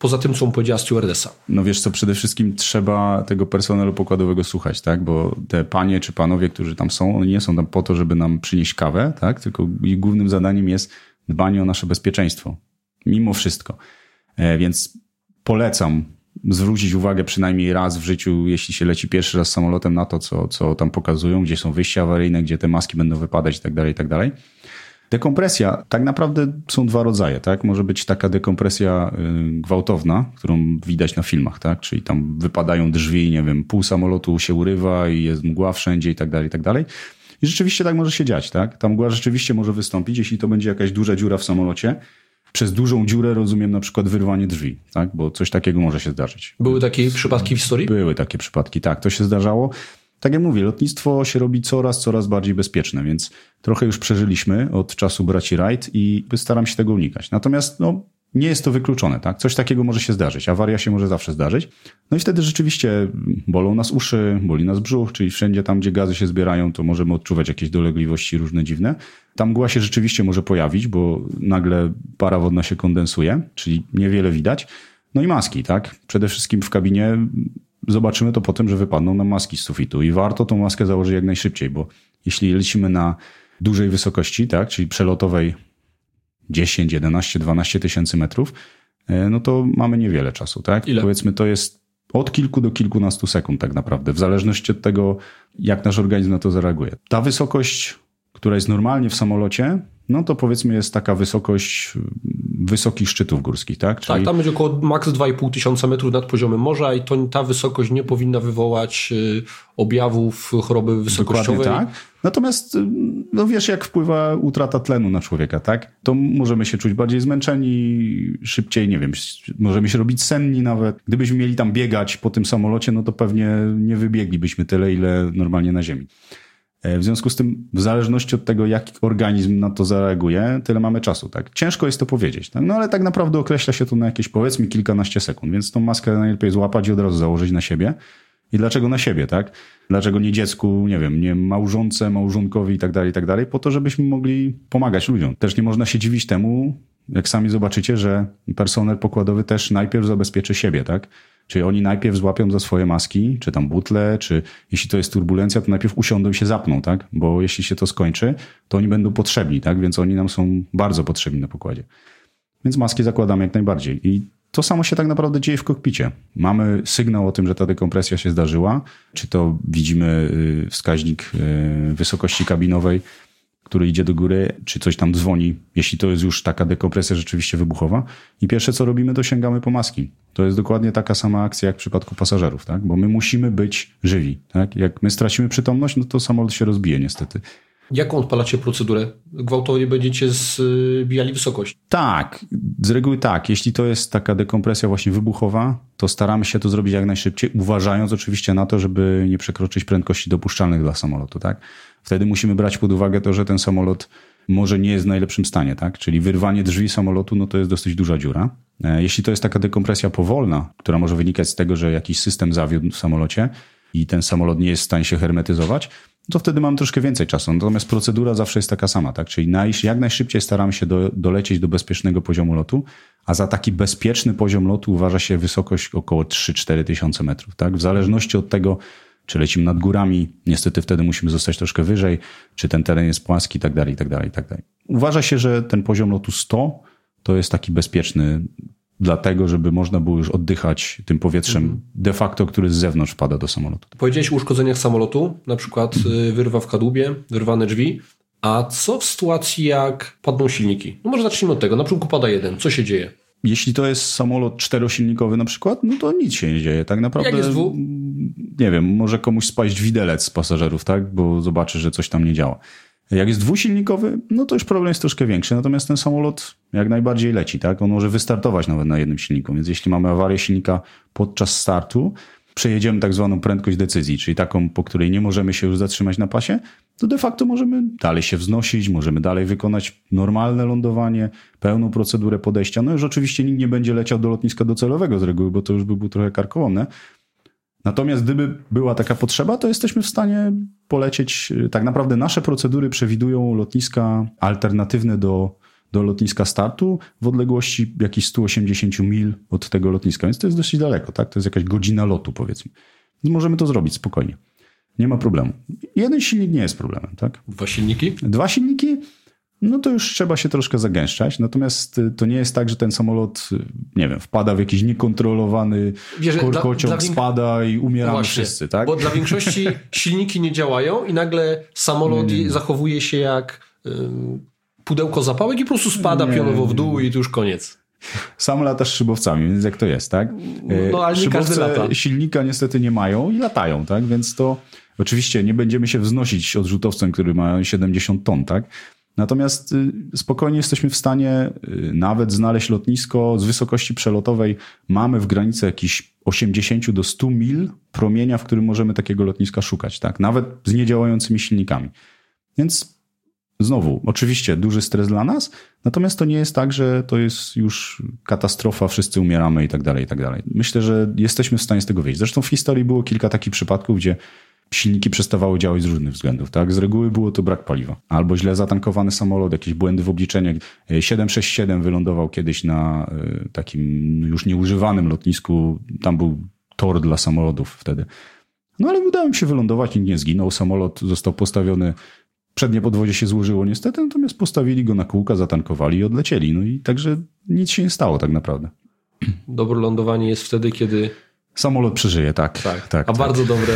poza tym, co mu powiedziała stewardessa? No wiesz co, przede wszystkim trzeba tego personelu pokładowego słuchać, tak? Bo te panie czy panowie, którzy tam są, oni nie są tam po to, żeby nam przynieść kawę, tak? Tylko ich głównym zadaniem jest dbanie o nasze bezpieczeństwo. Mimo wszystko. Więc polecam zwrócić uwagę przynajmniej raz w życiu, jeśli się leci pierwszy raz samolotem, na to, co tam pokazują, gdzie są wyjścia awaryjne, gdzie te maski będą wypadać i tak dalej, i tak dalej. Dekompresja, tak naprawdę są dwa rodzaje, tak? Może być taka dekompresja gwałtowna, którą widać na filmach, tak? Czyli tam wypadają drzwi, nie wiem, pół samolotu się urywa i jest mgła wszędzie i tak dalej, i tak dalej. I rzeczywiście tak może się dziać, tak? Ta mgła rzeczywiście może wystąpić, jeśli to będzie jakaś duża dziura w samolocie. Przez dużą dziurę rozumiem na przykład wyrwanie drzwi, tak? Bo coś takiego może się zdarzyć. Były takie przypadki w historii? Były takie przypadki, tak. To się zdarzało. Tak jak mówię, lotnictwo się robi coraz bardziej bezpieczne, więc trochę już przeżyliśmy od czasu braci Wright i staram się tego unikać. Natomiast nie jest to wykluczone, tak? Coś takiego może się zdarzyć. Awaria się może zawsze zdarzyć. No i wtedy rzeczywiście bolą nas uszy, boli nas brzuch, czyli wszędzie tam, gdzie gazy się zbierają, to możemy odczuwać jakieś dolegliwości różne dziwne. Ta mgła się rzeczywiście może pojawić, bo nagle para wodna się kondensuje, czyli niewiele widać. No i maski, tak? Przede wszystkim w kabinie zobaczymy to potem, że wypadną nam maski z sufitu i warto tą maskę założyć jak najszybciej, bo jeśli lecimy na dużej wysokości, tak, czyli przelotowej 10, 11, 12 tysięcy metrów, no to mamy niewiele czasu, tak? Ile? Powiedzmy, to jest od kilku do kilkunastu sekund tak naprawdę, w zależności od tego, jak nasz organizm na to zareaguje. Ta wysokość, która jest normalnie w samolocie, no to powiedzmy jest taka wysokość wysokich szczytów górskich, tak? Czyli... Tak, tam będzie około maks 2,5 tysiąca metrów nad poziomem morza i ta wysokość nie powinna wywołać objawów choroby wysokościowej. Dokładnie tak. Natomiast no wiesz, jak wpływa utrata tlenu na człowieka, tak? To możemy się czuć bardziej zmęczeni, szybciej, nie wiem, możemy się robić senni nawet. Gdybyśmy mieli tam biegać po tym samolocie, no to pewnie nie wybieglibyśmy tyle, ile normalnie na ziemi. W związku z tym, w zależności od tego, jak organizm na to zareaguje, tyle mamy czasu, tak? Ciężko jest to powiedzieć, tak? No ale tak naprawdę określa się to na jakieś, powiedzmy, kilkanaście sekund, więc tą maskę najlepiej złapać i od razu założyć na siebie. I dlaczego na siebie, tak? Dlaczego nie dziecku, nie wiem, nie małżonce, małżonkowi i tak dalej, po to, żebyśmy mogli pomagać ludziom. Też nie można się dziwić temu, jak sami zobaczycie, że personel pokładowy też najpierw zabezpieczy siebie, tak? Czyli oni najpierw złapią za swoje maski, czy tam butle, czy jeśli to jest turbulencja, to najpierw usiądą i się zapną, tak? Bo jeśli się to skończy, to oni będą potrzebni, tak? Więc oni nam są bardzo potrzebni na pokładzie. Więc maski zakładamy jak najbardziej. I to samo się tak naprawdę dzieje w kokpicie. Mamy sygnał o tym, że ta dekompresja się zdarzyła, czy to widzimy wskaźnik wysokości kabinowej, który idzie do góry, czy coś tam dzwoni, jeśli to jest już taka dekompresja rzeczywiście wybuchowa. I pierwsze, co robimy, to sięgamy po maski. To jest dokładnie taka sama akcja jak w przypadku pasażerów, tak? Bo my musimy być żywi, tak? Jak my stracimy przytomność, no to samolot się rozbije niestety. Jaką odpalacie procedurę? Gwałtownie będziecie zbijali wysokość? Tak, z reguły tak. Jeśli to jest taka dekompresja właśnie wybuchowa, to staramy się to zrobić jak najszybciej, uważając oczywiście na to, żeby nie przekroczyć prędkości dopuszczalnych dla samolotu, tak? Wtedy musimy brać pod uwagę to, że ten samolot może nie jest w najlepszym stanie, tak? Czyli wyrwanie drzwi samolotu, no to jest dosyć duża dziura. Jeśli to jest taka dekompresja powolna, która może wynikać z tego, że jakiś system zawiódł w samolocie i ten samolot nie jest w stanie się hermetyzować, to wtedy mam troszkę więcej czasu. Natomiast procedura zawsze jest taka sama, tak? Czyli jak najszybciej staramy się dolecieć do bezpiecznego poziomu lotu, a za taki bezpieczny poziom lotu uważa się wysokość około 3-4 tysiące metrów, tak? W zależności od tego, czy lecimy nad górami, niestety wtedy musimy zostać troszkę wyżej, czy ten teren jest płaski i tak dalej, i tak dalej, i tak dalej. Uważa się, że ten poziom lotu 100 to jest taki bezpieczny, dlatego, żeby można było już oddychać tym powietrzem de facto, który z zewnątrz wpada do samolotu. Powiedziałeś o uszkodzeniach samolotu, na przykład wyrwa w kadłubie, wyrwane drzwi. A co w sytuacji, jak padną silniki? No może zacznijmy od tego. Na przykład pada jeden. Co się dzieje? Jeśli to jest samolot czterosilnikowy na przykład, no to nic się nie dzieje. Tak naprawdę, jak jest nie wiem, może komuś spaść widelec z pasażerów, tak? Bo zobaczy, że coś tam nie działa. Jak jest dwusilnikowy, no to już problem jest troszkę większy. Natomiast ten samolot jak najbardziej leci, tak? On może wystartować nawet na jednym silniku. Więc jeśli mamy awarię silnika podczas startu, przejedziemy tak zwaną prędkość decyzji, czyli taką, po której nie możemy się już zatrzymać na pasie, to de facto możemy dalej się wznosić, możemy dalej wykonać normalne lądowanie, pełną procedurę podejścia. No już oczywiście nikt nie będzie leciał do lotniska docelowego z reguły, bo to już by było trochę karkołomne. Natomiast gdyby była taka potrzeba, to jesteśmy w stanie polecieć. Tak naprawdę nasze procedury przewidują lotniska alternatywne do do lotniska startu w odległości jakichś 180 mil od tego lotniska, więc to jest dosyć daleko, tak? To jest jakaś godzina lotu, powiedzmy. Więc możemy to zrobić spokojnie. Nie ma problemu. Jeden silnik nie jest problemem, tak? 2 silniki? 2 silniki? No to już trzeba się troszkę zagęszczać, natomiast to nie jest tak, że ten samolot, nie wiem, wpada w jakiś niekontrolowany korkociąg, spada i umieramy wszyscy, tak? Bo dla większości silniki nie działają i nagle samolot zachowuje się jak pudełko zapałek i po prostu spada pionowo w dół i to już koniec. Sam latasz szybowcami, więc jak to jest, tak? No ale nie każdy lata. Silnika niestety nie mają i latają, tak? Więc to oczywiście nie będziemy się wznosić odrzutowcem, który ma 70 ton, tak? Natomiast spokojnie jesteśmy w stanie nawet znaleźć lotnisko z wysokości przelotowej. Mamy w granicy jakichś 80 do 100 mil promienia, w którym możemy takiego lotniska szukać, tak? Nawet z niedziałającymi silnikami. Więc znowu, oczywiście duży stres dla nas, natomiast to nie jest tak, że to jest już katastrofa, wszyscy umieramy i tak dalej, i tak dalej. Myślę, że jesteśmy w stanie z tego wyjść. Zresztą w historii było kilka takich przypadków, gdzie silniki przestawały działać z różnych względów, tak? Z reguły było to brak paliwa. Albo źle zatankowany samolot, jakieś błędy w obliczeniach. 767 wylądował kiedyś na takim już nieużywanym lotnisku. Tam był tor dla samolotów wtedy. No ale udało mi się wylądować, nikt nie zginął. Samolot został postawiony, przednie podwozie się złożyło niestety, natomiast postawili go na kółka, zatankowali i odlecieli. No i także nic się nie stało tak naprawdę. Dobre lądowanie jest wtedy, kiedy samolot przeżyje, tak. A bardzo dobre.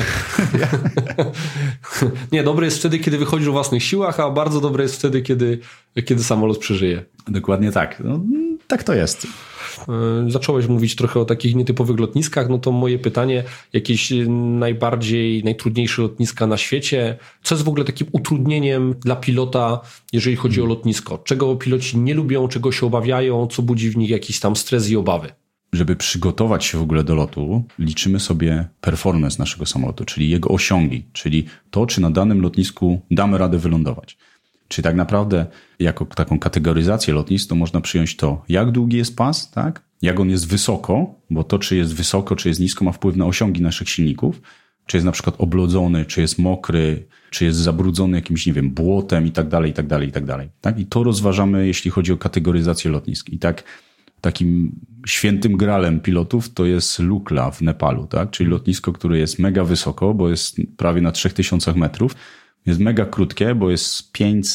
Nie, dobre jest wtedy, kiedy wychodzisz o własnych siłach, a bardzo dobre jest wtedy, kiedy samolot przeżyje. Dokładnie tak. No, tak to jest. Zacząłeś mówić trochę o takich nietypowych lotniskach, no to moje pytanie, jakieś najtrudniejsze lotniska na świecie, co jest w ogóle takim utrudnieniem dla pilota, jeżeli chodzi o lotnisko? Czego piloci nie lubią, czego się obawiają, co budzi w nich jakiś tam stres i obawy? Żeby przygotować się w ogóle do lotu, liczymy sobie performance naszego samolotu, czyli jego osiągi, czyli to, czy na danym lotnisku damy radę wylądować. Czyli tak naprawdę jako taką kategoryzację lotnisk to można przyjąć to, jak długi jest pas, tak? Jak on jest wysoko, bo to, czy jest wysoko, czy jest nisko, ma wpływ na osiągi naszych silników, czy jest na przykład oblodzony, czy jest mokry, czy jest zabrudzony jakimś, nie wiem, błotem i tak dalej, i tak dalej, i tak dalej. Tak? I to rozważamy, jeśli chodzi o kategoryzację lotnisk. I tak takim świętym gralem pilotów to jest Lukla w Nepalu, tak? Czyli lotnisko, które jest mega wysoko, bo jest prawie na 3000 metrów. Jest mega krótkie, bo jest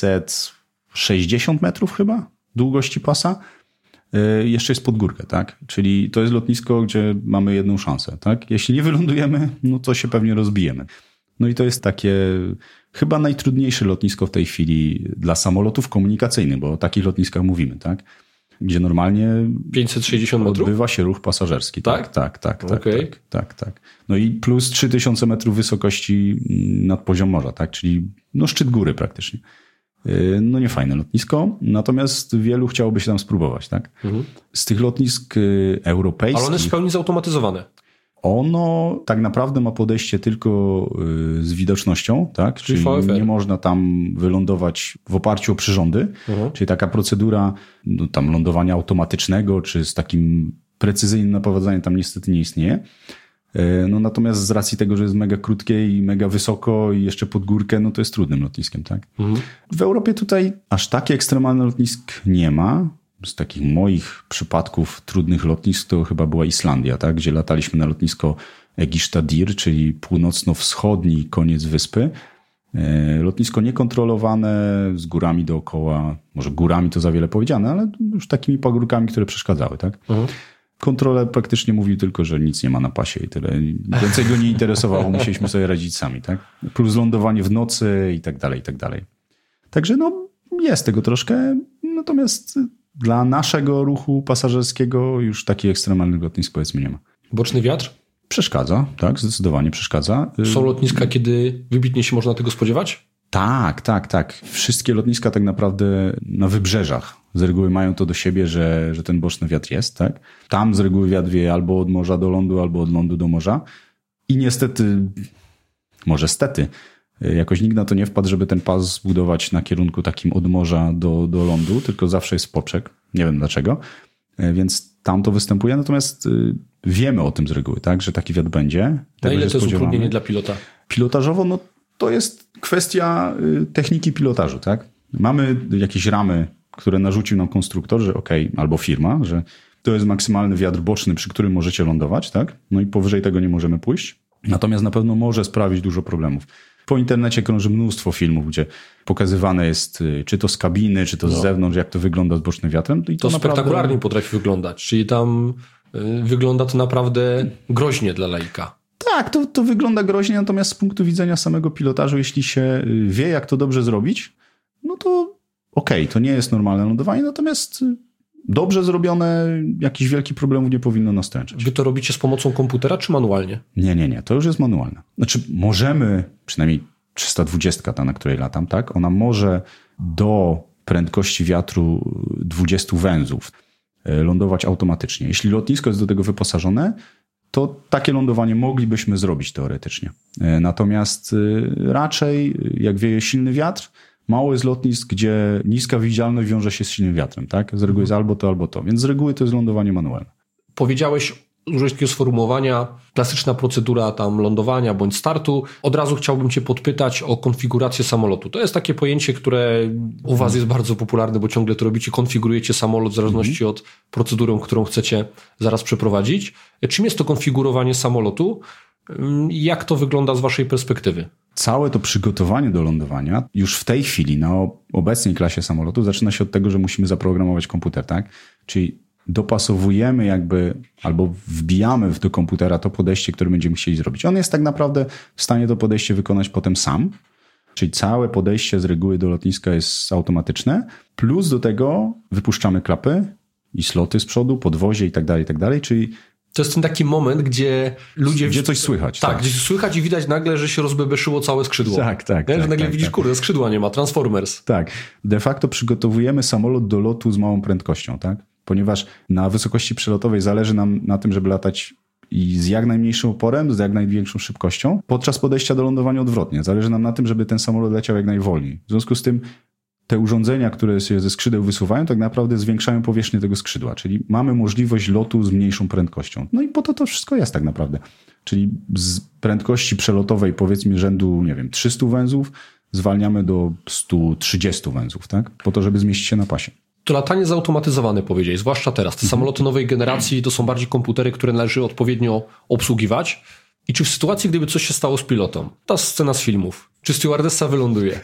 560 metrów chyba długości pasa. Jeszcze jest pod górkę, tak? Czyli to jest lotnisko, gdzie mamy jedną szansę, tak? Jeśli nie wylądujemy, no to się pewnie rozbijemy. No i to jest takie chyba najtrudniejsze lotnisko w tej chwili dla samolotów komunikacyjnych, bo o takich lotniskach mówimy, tak? Gdzie normalnie 560 metrów? Odbywa się ruch pasażerski. Tak. Okay. Tak. No i plus 3000 metrów wysokości nad poziom morza, tak? Czyli no szczyt góry praktycznie. No nie fajne lotnisko, natomiast wielu chciałoby się tam spróbować, tak? Mhm. Z tych lotnisk europejskich... Ale one jest w pełni zautomatyzowane. Ono tak naprawdę ma podejście tylko z widocznością, tak? Czyli nie można tam wylądować w oparciu o przyrządy, czyli taka procedura no, tam lądowania automatycznego, czy z takim precyzyjnym naprowadzaniem tam niestety nie istnieje. No natomiast z racji tego, że jest mega krótkie i mega wysoko i jeszcze pod górkę, no to jest trudnym lotniskiem, tak? W Europie tutaj aż takie ekstremalne lotnisk nie ma. Z takich moich przypadków trudnych lotnisk to chyba była Islandia, tak? Gdzie lataliśmy na lotnisko Egishtadir, czyli północno-wschodni koniec wyspy. Lotnisko niekontrolowane, z górami dookoła. Może górami to za wiele powiedziane, ale już takimi pagórkami, które przeszkadzały, tak? Kontrolę praktycznie mówił tylko, że nic nie ma na pasie i tyle. Więcej go nie interesowało, musieliśmy sobie radzić sami, tak? Plus lądowanie w nocy i tak dalej, i tak dalej. Także no jest tego troszkę, natomiast dla naszego ruchu pasażerskiego już takich ekstremalnych lotnisk powiedzmy nie ma. Boczny wiatr? Przeszkadza, tak, zdecydowanie przeszkadza. Są lotniska, kiedy wybitnie się można tego spodziewać? Tak. Wszystkie lotniska tak naprawdę na wybrzeżach z reguły mają to do siebie, że ten boczny wiatr jest, tak. Tam z reguły wiatr wieje albo od morza do lądu, albo od lądu do morza. I niestety, może stety, jakoś nikt na to nie wpadł, żeby ten pas zbudować na kierunku takim od morza do lądu, tylko zawsze jest w poprzek. Nie wiem dlaczego. Więc tam to występuje, natomiast wiemy o tym z reguły, tak, że taki wiatr będzie. Na ile to jest utrudnienie dla pilota? Pilotażowo, no to jest kwestia techniki pilotażu, tak. Mamy jakieś ramy które narzucił nam konstruktor, że albo firma, że to jest maksymalny wiatr boczny, przy którym możecie lądować, tak? No i powyżej tego nie możemy pójść. Natomiast na pewno może sprawić dużo problemów. Po internecie krąży mnóstwo filmów, gdzie pokazywane jest, czy to z kabiny, czy to z zewnątrz, jak to wygląda z bocznym wiatrem. I to spektakularnie potrafi wyglądać, czyli tam wygląda to naprawdę groźnie dla laika. Tak, to wygląda groźnie, natomiast z punktu widzenia samego pilotażu, jeśli się wie, jak to dobrze zrobić, no to to nie jest normalne lądowanie, natomiast dobrze zrobione, jakichś wielkich problemów nie powinno nastręczać. Wy to robicie z pomocą komputera czy manualnie? Nie, to już jest manualne. Znaczy możemy, przynajmniej 320, ta na której latam, tak? Ona może do prędkości wiatru 20 węzłów lądować automatycznie. Jeśli lotnisko jest do tego wyposażone, to takie lądowanie moglibyśmy zrobić teoretycznie. Natomiast raczej jak wieje silny wiatr, mało jest lotnisk, gdzie niska widzialność wiąże się z silnym wiatrem, tak? Z reguły jest albo to. Więc z reguły to jest lądowanie manualne. Użyłeś takiego sformułowania, klasyczna procedura tam lądowania bądź startu. Od razu chciałbym cię podpytać o konfigurację samolotu. To jest takie pojęcie, które u was jest bardzo popularne, bo ciągle to robicie, konfigurujecie samolot w zależności od procedury, którą chcecie zaraz przeprowadzić. Czym jest to konfigurowanie samolotu? Jak to wygląda z waszej perspektywy? Całe to przygotowanie do lądowania już w tej chwili na obecnej klasie samolotu zaczyna się od tego, że musimy zaprogramować komputer, tak? Czyli dopasowujemy albo wbijamy do komputera to podejście, które będziemy chcieli zrobić. On jest tak naprawdę w stanie to podejście wykonać potem sam, czyli całe podejście z reguły do lotniska jest automatyczne, plus do tego wypuszczamy klapy i sloty z przodu, podwozie i tak dalej, czyli to jest ten taki moment, gdzie ludzie... Gdzie coś słychać. Tak, gdzie słychać i widać nagle, że się rozbebeszyło całe skrzydło. Tak. Że nagle widzisz, kurde, skrzydła nie ma, Transformers. Tak. De facto przygotowujemy samolot do lotu z małą prędkością, tak? Ponieważ na wysokości przelotowej zależy nam na tym, żeby latać i z jak najmniejszym oporem, z jak największą szybkością. Podczas podejścia do lądowania odwrotnie. Zależy nam na tym, żeby ten samolot leciał jak najwolniej. W związku z tym te urządzenia, które się ze skrzydeł wysuwają, tak naprawdę zwiększają powierzchnię tego skrzydła, czyli mamy możliwość lotu z mniejszą prędkością. No i po to wszystko jest tak naprawdę. Czyli z prędkości przelotowej powiedzmy rzędu, 300 węzłów zwalniamy do 130 węzłów, tak? Po to, żeby zmieścić się na pasie. To latanie zautomatyzowane powiedziałeś, zwłaszcza teraz. Te samoloty nowej generacji to są bardziej komputery, które należy odpowiednio obsługiwać. I czy w sytuacji, gdyby coś się stało z pilotą, ta scena z filmów, czy stewardessa wyląduje?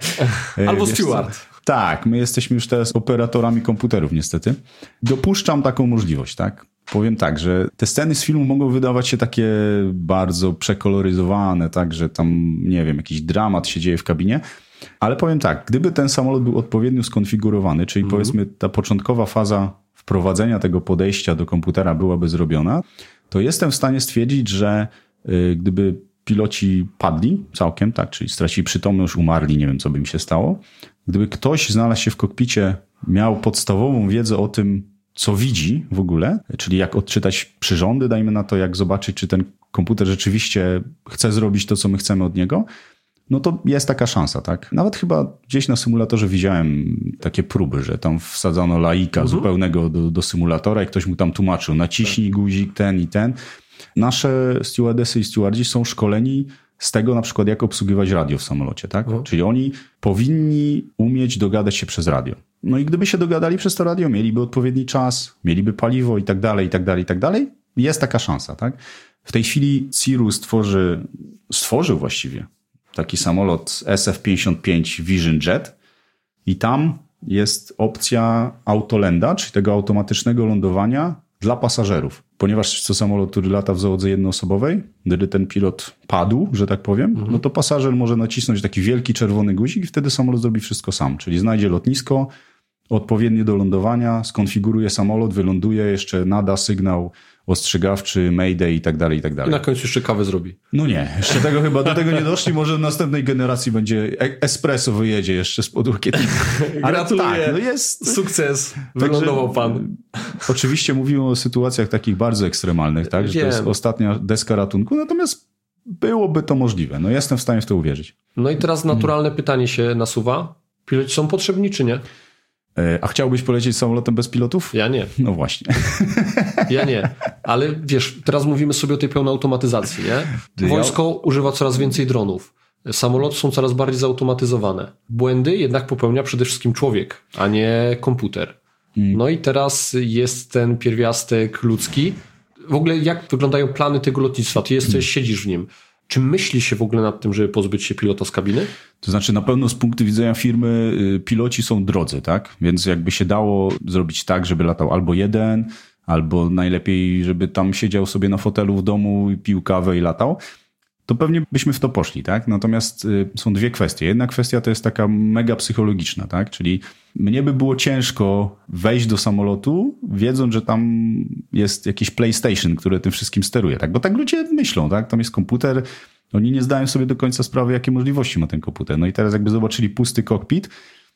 Albo steward. Tak, my jesteśmy już teraz operatorami komputerów niestety. Dopuszczam taką możliwość, tak? Powiem tak, że te sceny z filmu mogą wydawać się takie bardzo przekoloryzowane, tak, że tam, jakiś dramat się dzieje w kabinie. Ale powiem tak, gdyby ten samolot był odpowiednio skonfigurowany, czyli powiedzmy ta początkowa faza wprowadzenia tego podejścia do komputera byłaby zrobiona, to jestem w stanie stwierdzić, że gdyby piloci padli całkiem, tak, czyli stracili przytomność, umarli, nie wiem, co by im się stało. Gdyby ktoś znalazł się w kokpicie, miał podstawową wiedzę o tym, co widzi w ogóle, czyli jak odczytać przyrządy, dajmy na to, jak zobaczyć, czy ten komputer rzeczywiście chce zrobić to, co my chcemy od niego, no to jest taka szansa, tak? Nawet chyba gdzieś na symulatorze widziałem takie próby, że tam wsadzano laika zupełnego do symulatora i ktoś mu tam tłumaczył, naciśnij guzik ten i ten. Nasze stewardessy i stewardzi są szkoleni z tego na przykład, jak obsługiwać radio w samolocie, tak? Czyli oni powinni umieć dogadać się przez radio. No i gdyby się dogadali przez to radio, mieliby odpowiedni czas, mieliby paliwo i tak dalej, jest taka szansa, tak? W tej chwili Cirrus stworzył właściwie taki samolot SF-55 Vision Jet i tam jest opcja autolanda, czyli tego automatycznego lądowania dla pasażerów. Ponieważ to samolot, który lata w załodze jednoosobowej, gdy ten pilot padł, że tak powiem, no to pasażer może nacisnąć taki wielki czerwony guzik i wtedy samolot zrobi wszystko sam. Czyli znajdzie lotnisko odpowiednie do lądowania, skonfiguruje samolot, wyląduje, jeszcze nada sygnał ostrzegawczy, mayday i tak dalej, i tak dalej. I na końcu jeszcze kawę zrobi. No nie, jeszcze do tego nie doszli, może w następnej generacji będzie espresso wyjedzie jeszcze z podłoki. Gratuluję, tak, no jest sukces, wylądował pan. Oczywiście mówimy o sytuacjach takich bardzo ekstremalnych, tak, że to jest ostatnia deska ratunku, natomiast byłoby to możliwe. No jestem w stanie w to uwierzyć. No i teraz naturalne pytanie się nasuwa. Piloci są potrzebni czy nie? A chciałbyś polecieć samolotem bez pilotów? Ja nie. No właśnie. Ja nie. Ale wiesz, teraz mówimy sobie o tej pełnej automatyzacji, nie? Wojsko używa coraz więcej dronów. Samoloty są coraz bardziej zautomatyzowane. Błędy jednak popełnia przede wszystkim człowiek, a nie komputer. No i teraz jest ten pierwiastek ludzki. W ogóle jak wyglądają plany tego lotnictwa? Ty siedzisz w nim. Czy myśli się w ogóle nad tym, żeby pozbyć się pilota z kabiny? To znaczy na pewno z punktu widzenia firmy piloci są drodzy, tak? Więc jakby się dało zrobić tak, żeby latał albo jeden, albo najlepiej, żeby tam siedział sobie na fotelu w domu i pił kawę i latał, to pewnie byśmy w to poszli, tak? Natomiast są dwie kwestie. Jedna kwestia to jest taka mega psychologiczna, tak? Czyli mnie by było ciężko wejść do samolotu, wiedząc, że tam jest jakiś PlayStation, który tym wszystkim steruje, tak? Bo tak ludzie myślą, tak? Tam jest komputer, oni nie zdają sobie do końca sprawy, jakie możliwości ma ten komputer. No i teraz jakby zobaczyli pusty kokpit,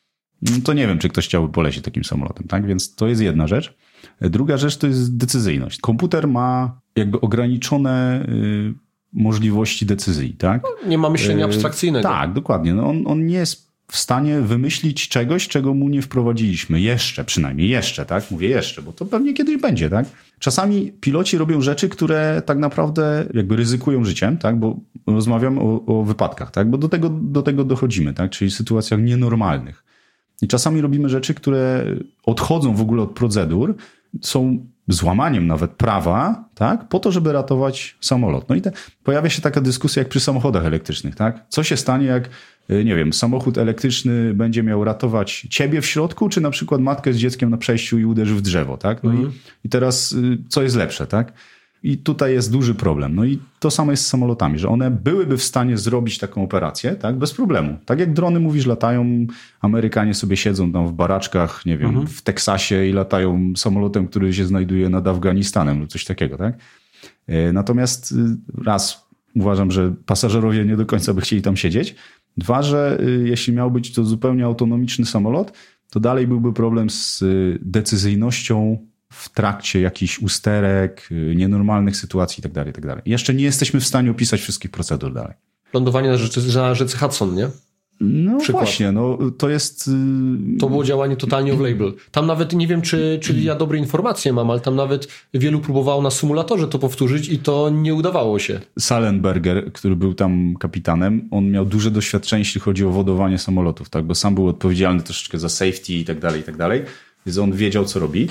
to nie wiem, czy ktoś chciałby polecieć takim samolotem, tak? Więc to jest jedna rzecz. Druga rzecz to jest decyzyjność. Komputer ma jakby ograniczone możliwości decyzji, tak? No, nie ma myślenia abstrakcyjnego. Tak, dokładnie. No on nie jest w stanie wymyślić czegoś, czego mu nie wprowadziliśmy. Jeszcze, przynajmniej jeszcze, tak? Mówię jeszcze, bo to pewnie kiedyś będzie, tak? Czasami piloci robią rzeczy, które tak naprawdę jakby ryzykują życiem, tak? Bo rozmawiam o wypadkach, tak? Bo do tego dochodzimy, tak? Czyli w sytuacjach nienormalnych. I czasami robimy rzeczy, które odchodzą w ogóle od procedur, są złamaniem nawet prawa, tak, po to, żeby ratować samolot. No i pojawia się taka dyskusja jak przy samochodach elektrycznych, tak? Co się stanie, jak, nie wiem, samochód elektryczny będzie miał ratować ciebie w środku, czy na przykład matkę z dzieckiem na przejściu i uderzy w drzewo, tak? No i teraz co jest lepsze, tak? I tutaj jest duży problem. No i to samo jest z samolotami, że one byłyby w stanie zrobić taką operację, tak, bez problemu. Tak jak drony, mówisz, latają, Amerykanie sobie siedzą tam w baraczkach, nie wiem, w Teksasie i latają samolotem, który się znajduje nad Afganistanem lub coś takiego, tak? Natomiast raz, uważam, że pasażerowie nie do końca by chcieli tam siedzieć. Dwa, że jeśli miał być to zupełnie autonomiczny samolot, to dalej byłby problem z decyzyjnością w trakcie jakichś usterek, nienormalnych sytuacji itd., itd. Jeszcze nie jesteśmy w stanie opisać wszystkich procedur dalej. Lądowanie na rzece Hudson, nie? No przykład. Właśnie, no to jest... To było działanie totalnie off-label. Tam nawet, nie wiem, czy ja dobre informacje mam, ale tam nawet wielu próbowało na symulatorze to powtórzyć i to nie udawało się. Sallenberger, który był tam kapitanem, on miał duże doświadczenie, jeśli chodzi o wodowanie samolotów, tak? Bo sam był odpowiedzialny troszeczkę za safety i tak dalej, więc on wiedział, co robi.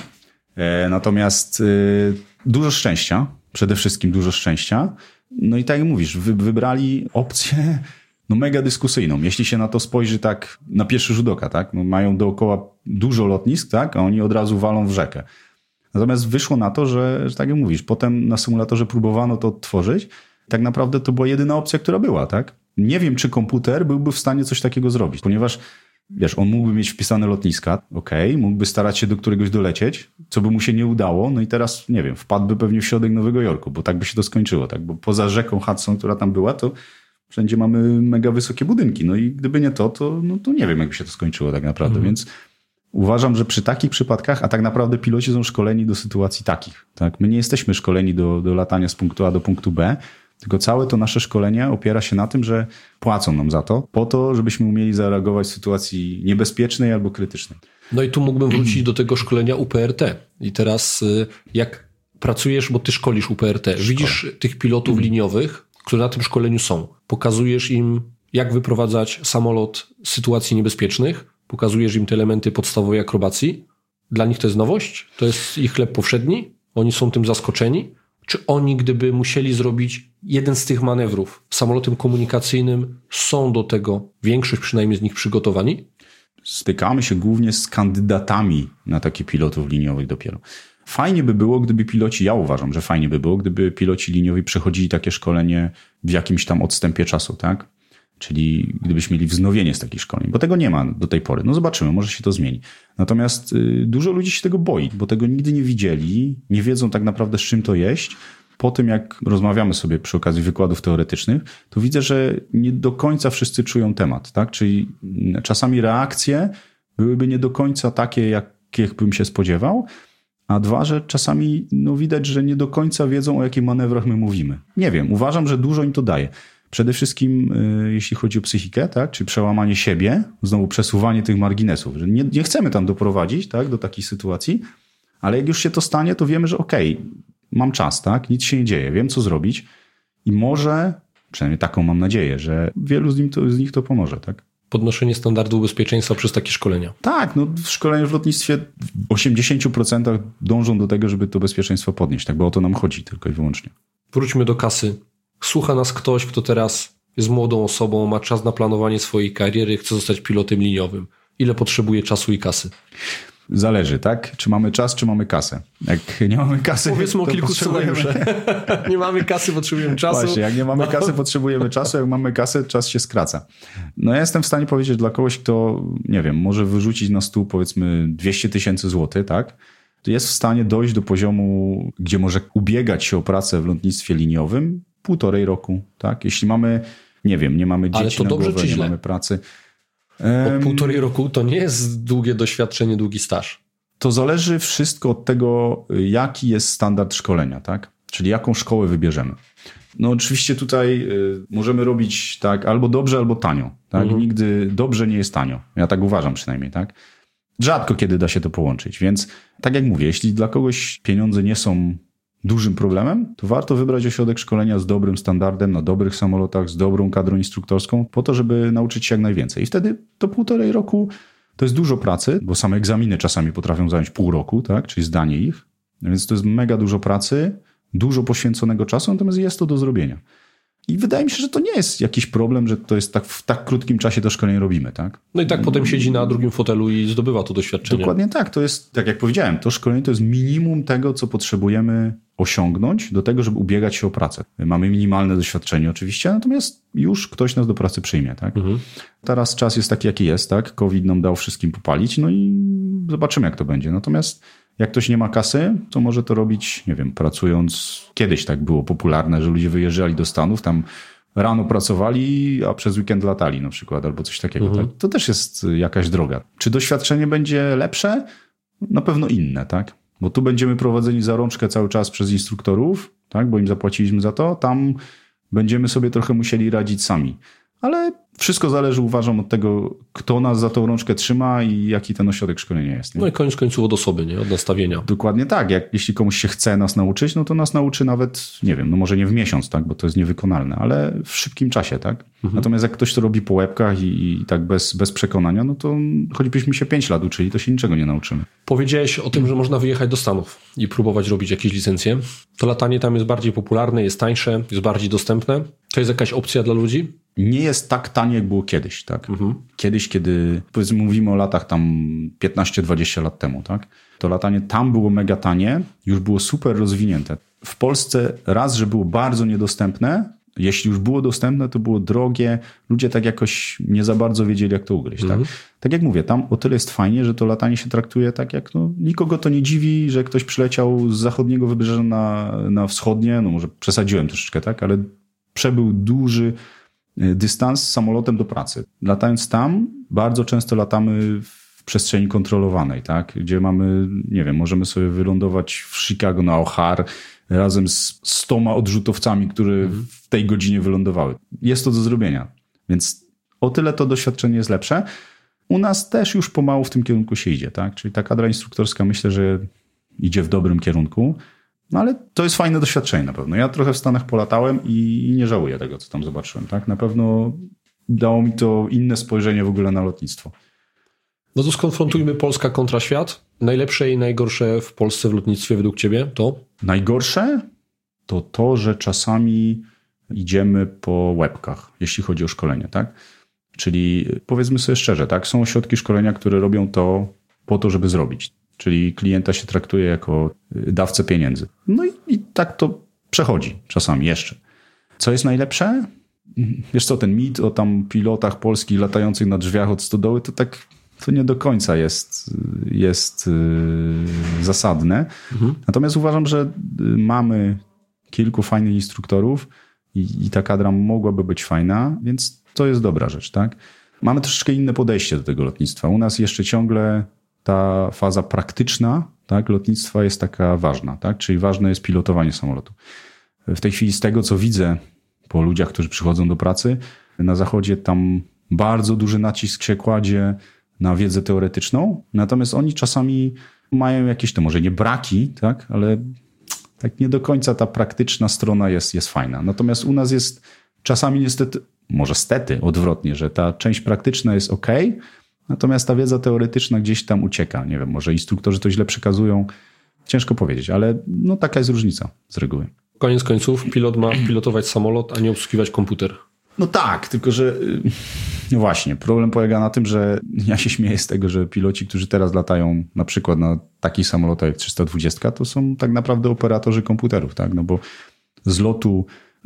Natomiast dużo szczęścia, przede wszystkim dużo szczęścia. No i tak jak mówisz, wybrali opcję no mega dyskusyjną. Jeśli się na to spojrzy tak na pierwszy rzut oka, tak? No mają dookoła dużo lotnisk, tak? A oni od razu walą w rzekę. Natomiast wyszło na to, że tak jak mówisz, potem na symulatorze próbowano to odtworzyć. Tak naprawdę to była jedyna opcja, która była, tak? Nie wiem, czy komputer byłby w stanie coś takiego zrobić, ponieważ wiesz, on mógłby mieć wpisane lotniska, mógłby starać się do któregoś dolecieć, co by mu się nie udało, no i teraz, nie wiem, wpadłby pewnie w środek Nowego Jorku, bo tak by się to skończyło, tak? Bo poza rzeką Hudson, która tam była, to wszędzie mamy mega wysokie budynki, no i gdyby nie to nie wiem, jakby się to skończyło tak naprawdę, więc uważam, że przy takich przypadkach, a tak naprawdę piloci są szkoleni do sytuacji takich, tak? My nie jesteśmy szkoleni do latania z punktu A do punktu B, tylko całe to nasze szkolenie opiera się na tym, że płacą nam za to, po to, żebyśmy umieli zareagować w sytuacji niebezpiecznej albo krytycznej. No i tu mógłbym wrócić do tego szkolenia UPRT. I teraz jak pracujesz, bo ty szkolisz UPRT, widzisz tych pilotów liniowych, którzy na tym szkoleniu są. Pokazujesz im, jak wyprowadzać samolot z sytuacji niebezpiecznych, pokazujesz im te elementy podstawowej akrobacji. Dla nich to jest nowość, to jest ich chleb powszedni, oni są tym zaskoczeni. Czy oni, gdyby musieli zrobić jeden z tych manewrów samolotem komunikacyjnym, są do tego, większość przynajmniej z nich, przygotowani? Stykamy się głównie z kandydatami na takie pilotów liniowych dopiero. Fajnie by było, gdyby piloci, ja uważam, że fajnie by było, gdyby piloci liniowi przechodzili takie szkolenie w jakimś tam odstępie czasu, tak? Czyli gdybyśmy mieli wznowienie z takich szkoleń, bo tego nie ma do tej pory. No zobaczymy, może się to zmieni. Natomiast dużo ludzi się tego boi, bo tego nigdy nie widzieli, nie wiedzą tak naprawdę, z czym to jeść. Po tym, jak rozmawiamy sobie przy okazji wykładów teoretycznych, to widzę, że nie do końca wszyscy czują temat, tak? Czyli czasami reakcje byłyby nie do końca takie, jakich bym się spodziewał, a dwa, że czasami widać, że nie do końca wiedzą, o jakich manewrach my mówimy. Nie wiem, uważam, że dużo im to daje. Przede wszystkim jeśli chodzi o psychikę, tak, czy przełamanie siebie, znowu przesuwanie tych marginesów, że nie chcemy tam doprowadzić, tak, do takiej sytuacji, ale jak już się to stanie, to wiemy, że mam czas, tak, nic się nie dzieje, wiem co zrobić i może Przynajmniej taką mam nadzieję, że wielu z nich to pomoże, tak? Podnoszenie standardu bezpieczeństwa przez takie szkolenia. Tak, no szkolenia w lotnictwie w 80% dążą do tego, żeby to bezpieczeństwo podnieść, tak, bo o to nam chodzi tylko i wyłącznie. Wróćmy do kasy. Słucha nas ktoś, kto teraz jest młodą osobą, ma czas na planowanie swojej kariery, chce zostać pilotem liniowym. Ile potrzebuje czasu i kasy? Zależy, tak? Czy mamy czas, czy mamy kasę. Jak nie mamy kasy... Powiedzmy o kilku scenariuszach. Nie mamy kasy, potrzebujemy czasu. Właśnie, jak nie mamy kasy, potrzebujemy czasu. Jak mamy kasę, czas się skraca. No ja jestem w stanie powiedzieć dla kogoś, kto, nie wiem, może wyrzucić na stół powiedzmy 200 000 złotych, tak? To jest w stanie dojść do poziomu, gdzie może ubiegać się o pracę w lotnictwie liniowym 1,5 roku, tak? Jeśli mamy, nie wiem, nie mamy dzieci na głowę, nie mamy pracy... Od 1,5 roku to nie jest długie doświadczenie, długi staż. To zależy wszystko od tego, jaki jest standard szkolenia, tak? Czyli jaką szkołę wybierzemy. No oczywiście tutaj możemy robić tak albo dobrze, albo tanio. Tak? Nigdy dobrze nie jest tanio. Ja tak uważam przynajmniej, tak? Rzadko kiedy da się to połączyć, więc tak jak mówię, jeśli dla kogoś pieniądze nie są dużym problemem, to warto wybrać ośrodek szkolenia z dobrym standardem, na dobrych samolotach, z dobrą kadrą instruktorską, po to, żeby nauczyć się jak najwięcej. I wtedy to 1,5 roku to jest dużo pracy, bo same egzaminy czasami potrafią zająć pół roku, tak? Czyli zdanie ich. Więc to jest mega dużo pracy, dużo poświęconego czasu, natomiast jest to do zrobienia. I wydaje mi się, że to nie jest jakiś problem, że to jest tak w tak krótkim czasie to szkolenie robimy, tak? No i tak potem siedzi na drugim fotelu i zdobywa to doświadczenie. Dokładnie tak. To jest, tak jak powiedziałem, to szkolenie to jest minimum tego, co potrzebujemy osiągnąć do tego, żeby ubiegać się o pracę. Mamy minimalne doświadczenie oczywiście, natomiast już ktoś nas do pracy przyjmie, tak? Teraz czas jest taki, jaki jest, tak? COVID nam dał wszystkim popalić, no i zobaczymy, jak to będzie. Natomiast jak ktoś nie ma kasy, to może to robić, nie wiem, pracując... Kiedyś tak było popularne, że ludzie wyjeżdżali do Stanów, tam rano pracowali, a przez weekend latali na przykład, albo coś takiego. Tak? To też jest jakaś droga. Czy doświadczenie będzie lepsze? Na pewno inne, tak? Bo tu będziemy prowadzeni za rączkę cały czas przez instruktorów, tak? Bo im zapłaciliśmy za to. Tam będziemy sobie trochę musieli radzić sami. Ale wszystko zależy, uważam, od tego, kto nas za tą rączkę trzyma i jaki ten ośrodek szkolenia jest. Nie? No i koniec końców od osoby, nie? Od nastawienia. Dokładnie tak. Jeśli komuś się chce nas nauczyć, no to nas nauczy nawet, nie wiem, no może nie w miesiąc, tak, bo to jest niewykonalne, ale w szybkim czasie, tak. Natomiast jak ktoś to robi po łebkach i tak bez przekonania, no to choćbyśmy się 5 lat uczyli, to się niczego nie nauczymy. Powiedziałeś o tym, że można wyjechać do Stanów i próbować robić jakieś licencje. To latanie tam jest bardziej popularne, jest tańsze, jest bardziej dostępne. To jest jakaś opcja dla ludzi? Nie jest tak tanie, jak było kiedyś, tak? Kiedyś, kiedy, powiedzmy, mówimy o latach tam 15-20 lat temu, tak? To latanie tam było mega tanie, już było super rozwinięte. W Polsce raz, że było bardzo niedostępne, jeśli już było dostępne, to było drogie, ludzie tak jakoś nie za bardzo wiedzieli, jak to ugryźć, tak? Tak jak mówię, tam o tyle jest fajnie, że to latanie się traktuje tak jak, no, nikogo to nie dziwi, że ktoś przyleciał z zachodniego wybrzeża na wschodnie, no może przesadziłem troszeczkę, tak? Ale przebył duży dystans samolotem do pracy. Latając tam, bardzo często latamy w przestrzeni kontrolowanej, tak? Gdzie mamy, nie wiem, możemy sobie wylądować w Chicago na O'Hare razem z 100 odrzutowcami, które w tej godzinie wylądowały. Jest to do zrobienia. Więc o tyle to doświadczenie jest lepsze. U nas też już pomału w tym kierunku się idzie, tak? Czyli ta kadra instruktorska, myślę, że idzie w dobrym kierunku. No ale to jest fajne doświadczenie na pewno. Ja trochę w Stanach polatałem i nie żałuję tego, co tam zobaczyłem. Tak? Na pewno dało mi to inne spojrzenie w ogóle na lotnictwo. No to skonfrontujmy Polska kontra świat. Najlepsze i najgorsze w Polsce w lotnictwie według ciebie to? Najgorsze to to, że czasami idziemy po łebkach, jeśli chodzi o szkolenie. Tak? Czyli powiedzmy sobie szczerze, tak? Są ośrodki szkolenia, które robią to po to, żeby zrobić. Czyli klienta się traktuje jako dawcę pieniędzy. No i tak to przechodzi czasami jeszcze. Co jest najlepsze? Wiesz co, ten mit o tam pilotach polskich latających na drzwiach od stodoły, to tak to nie do końca jest zasadne. Natomiast uważam, że mamy kilku fajnych instruktorów i ta kadra mogłaby być fajna, więc to jest dobra rzecz, tak? Mamy troszeczkę inne podejście do tego lotnictwa. U nas jeszcze ciągle ta faza praktyczna, tak, lotnictwa jest taka ważna, tak? Czyli ważne jest pilotowanie samolotu. W tej chwili z tego, co widzę po ludziach, którzy przychodzą do pracy, na zachodzie tam bardzo duży nacisk się kładzie na wiedzę teoretyczną, natomiast oni czasami mają jakieś, to może nie braki, tak, ale tak nie do końca ta praktyczna strona jest fajna. Natomiast u nas jest czasami niestety, może stety, odwrotnie, że ta część praktyczna jest ok, natomiast ta wiedza teoretyczna gdzieś tam ucieka. Nie wiem, może instruktorzy to źle przekazują. Ciężko powiedzieć, ale no taka jest różnica z reguły. Koniec końców pilot ma pilotować samolot, a nie obsługiwać komputer. No tak, tylko że no właśnie, problem polega na tym, że ja się śmieję z tego, że piloci, którzy teraz latają na przykład na takich samolotach jak 320, to są tak naprawdę operatorzy komputerów, tak? No bo z lotu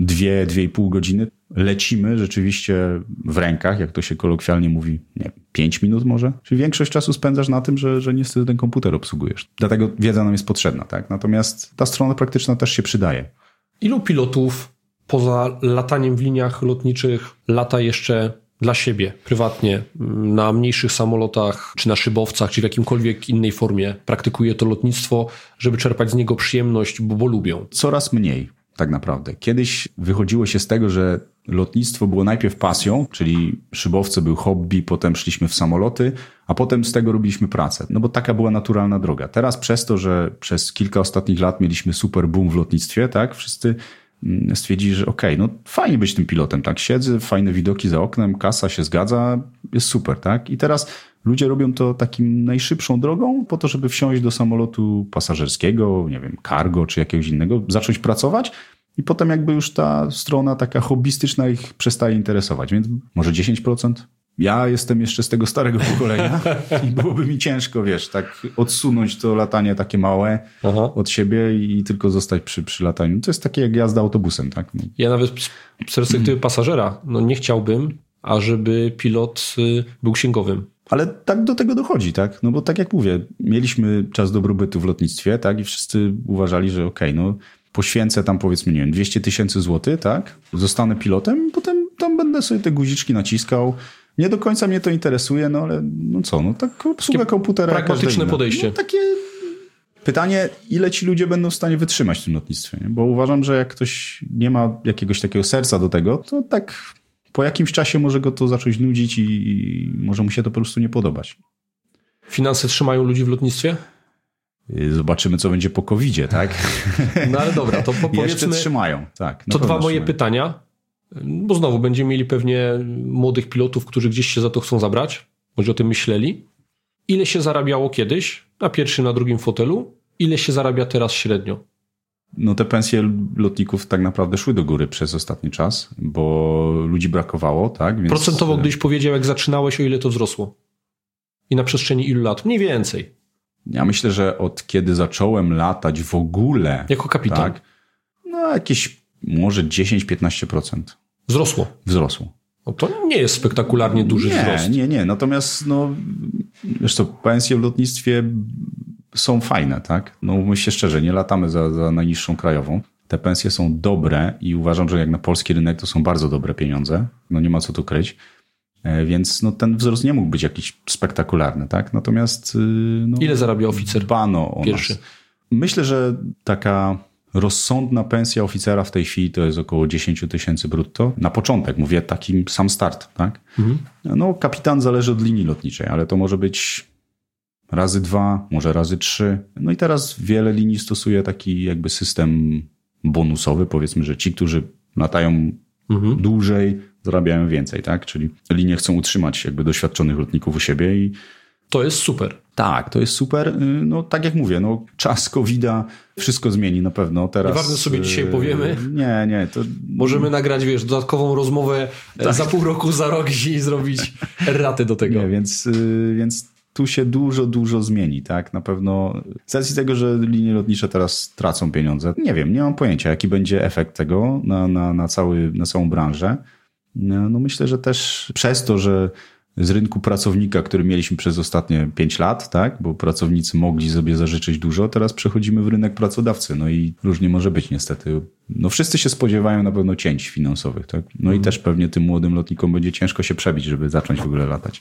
2,5 godziny lecimy rzeczywiście w rękach, jak to się kolokwialnie mówi, nie, 5 minut może? Czyli większość czasu spędzasz na tym, że niestety ten komputer obsługujesz. Dlatego wiedza nam jest potrzebna, tak? Natomiast ta strona praktyczna też się przydaje. Ilu pilotów poza lataniem w liniach lotniczych lata jeszcze dla siebie, prywatnie, na mniejszych samolotach, czy na szybowcach, czy w jakimkolwiek innej formie praktykuje to lotnictwo, żeby czerpać z niego przyjemność, bo lubią? Coraz mniej. Tak naprawdę. Kiedyś wychodziło się z tego, że lotnictwo było najpierw pasją, czyli szybowce był hobby, potem szliśmy w samoloty, a potem z tego robiliśmy pracę. No bo taka była naturalna droga. Teraz przez to, że przez kilka ostatnich lat mieliśmy super boom w lotnictwie, tak, wszyscy stwierdzili, że okej, no fajnie być tym pilotem, tak, siedzę, fajne widoki za oknem, kasa się zgadza, jest super, tak. I teraz ludzie robią to takim najszybszą drogą po to, żeby wsiąść do samolotu pasażerskiego, nie wiem, cargo czy jakiegoś innego, zacząć pracować i potem jakby już ta strona taka hobbystyczna ich przestaje interesować, więc może 10%. Ja jestem jeszcze z tego starego pokolenia i byłoby mi ciężko, wiesz, tak odsunąć to latanie takie małe od siebie i tylko zostać przy lataniu. To jest takie jak jazda autobusem, tak? No. Ja nawet z perspektywy pasażera, no nie chciałbym, ażeby pilot był księgowym. Ale tak do tego dochodzi, tak? No bo tak jak mówię, mieliśmy czas dobrobytu w lotnictwie, tak? I wszyscy uważali, że okej, no poświęcę tam powiedzmy, nie wiem, 200 000 złotych, tak? Zostanę pilotem, potem tam będę sobie te guziczki naciskał. Nie do końca mnie to interesuje, no ale no co, no tak obsługa komputera. Pragmatyczne podejście. No, takie pytanie, ile ci ludzie będą w stanie wytrzymać w tym lotnictwie, nie? Bo uważam, że jak ktoś nie ma jakiegoś takiego serca do tego, to tak po jakimś czasie może go to zacząć nudzić i może mu się to po prostu nie podobać. Finanse trzymają ludzi w lotnictwie? Zobaczymy, co będzie po COVID-zie, tak? No ale dobra, to powiedzmy... Jeszcze trzymają, tak. To dwa moje pytania, bo znowu będziemy mieli pewnie młodych pilotów, którzy gdzieś się za to chcą zabrać, może o tym myśleli. Ile się zarabiało kiedyś na pierwszym, na drugim fotelu? Ile się zarabia teraz średnio? No te pensje lotników tak naprawdę szły do góry przez ostatni czas, bo ludzi brakowało, tak? Więc... Procentowo gdyś powiedział, jak zaczynałeś, o ile to wzrosło? I na przestrzeni ilu lat? Mniej więcej. Ja myślę, że od kiedy zacząłem latać w ogóle... Jako kapitan? Tak, no jakieś może 10-15%. Wzrosło. No to nie jest spektakularnie duży wzrost. Nie. Natomiast no, wiesz co, pensje w lotnictwie są fajne, tak? No mówmy się szczerze, nie latamy za najniższą krajową. Te pensje są dobre i uważam, że jak na polski rynek to są bardzo dobre pieniądze. No nie ma co tu kryć. Więc no, ten wzrost nie mógł być jakiś spektakularny, tak? Natomiast... No, ile zarabia oficer dbano o pierwszy? Nas. Myślę, że taka rozsądna pensja oficera w tej chwili to jest około 10 000 brutto. Na początek, mówię takim sam start, tak? Mhm. No kapitan zależy od linii lotniczej, ale to może być razy 2, może razy 3. No i teraz wiele linii stosuje taki jakby system bonusowy, powiedzmy, że ci, którzy latają dłużej, zarabiają więcej, tak? Czyli linie chcą utrzymać jakby doświadczonych lotników u siebie i to jest super. Tak, to jest super. No tak jak mówię, no czas COVID-a wszystko zmieni na pewno. Teraz nieważne sobie dzisiaj powiemy. Nie. To... Możemy nagrać, wiesz, dodatkową rozmowę za pół roku, za rok i zrobić raty do tego. Nie, więc tu się dużo zmieni, tak? Na pewno z racji tego, że linie lotnicze teraz tracą pieniądze. Nie wiem, nie mam pojęcia, jaki będzie efekt tego na całą branżę. No myślę, że też przez to, że z rynku pracownika, który mieliśmy przez ostatnie 5 lat, tak? Bo pracownicy mogli sobie zażyczyć dużo, teraz przechodzimy w rynek pracodawcy. No i różnie może być niestety. No wszyscy się spodziewają na pewno cięć finansowych, tak? No i też pewnie tym młodym lotnikom będzie ciężko się przebić, żeby zacząć w ogóle latać.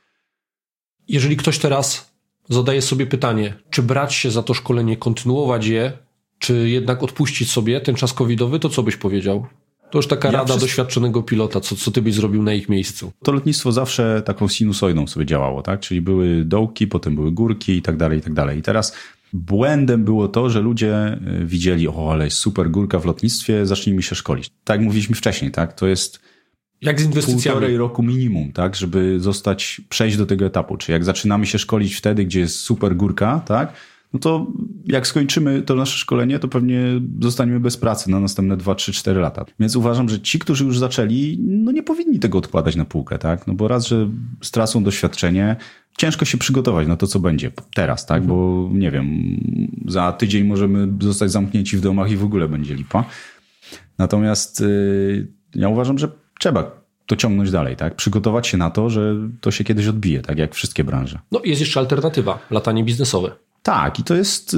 Jeżeli ktoś teraz zadaje sobie pytanie, czy brać się za to szkolenie, kontynuować je, czy jednak odpuścić sobie ten czas covidowy, to co byś powiedział? To już taka rada doświadczonego pilota, co ty byś zrobił na ich miejscu? To lotnictwo zawsze taką sinusoidą sobie działało, tak? Czyli były dołki, potem były górki i tak dalej, i tak dalej. I teraz Błędem było to, że ludzie widzieli, ale jest super górka w lotnictwie, zacznijmy się szkolić. Tak jak mówiliśmy wcześniej, tak? To jest jak z inwestycjami. 1,5 roku minimum, tak? Żeby przejść do tego etapu. Czy jak zaczynamy się szkolić wtedy, gdzie jest super górka, tak? No to jak skończymy to nasze szkolenie, to pewnie zostaniemy bez pracy na następne 2, 3, 4 lata. Więc uważam, że ci, którzy już zaczęli, no nie powinni tego odkładać na półkę, tak? No bo raz, że stracą doświadczenie, ciężko się przygotować na to, co będzie teraz, tak? Bo nie wiem, za tydzień możemy zostać zamknięci w domach i w ogóle będzie lipa. Natomiast ja uważam, że trzeba to ciągnąć dalej, tak? Przygotować się na to, że to się kiedyś odbije, tak jak wszystkie branże. No jest jeszcze alternatywa, latanie biznesowe. Tak, i to jest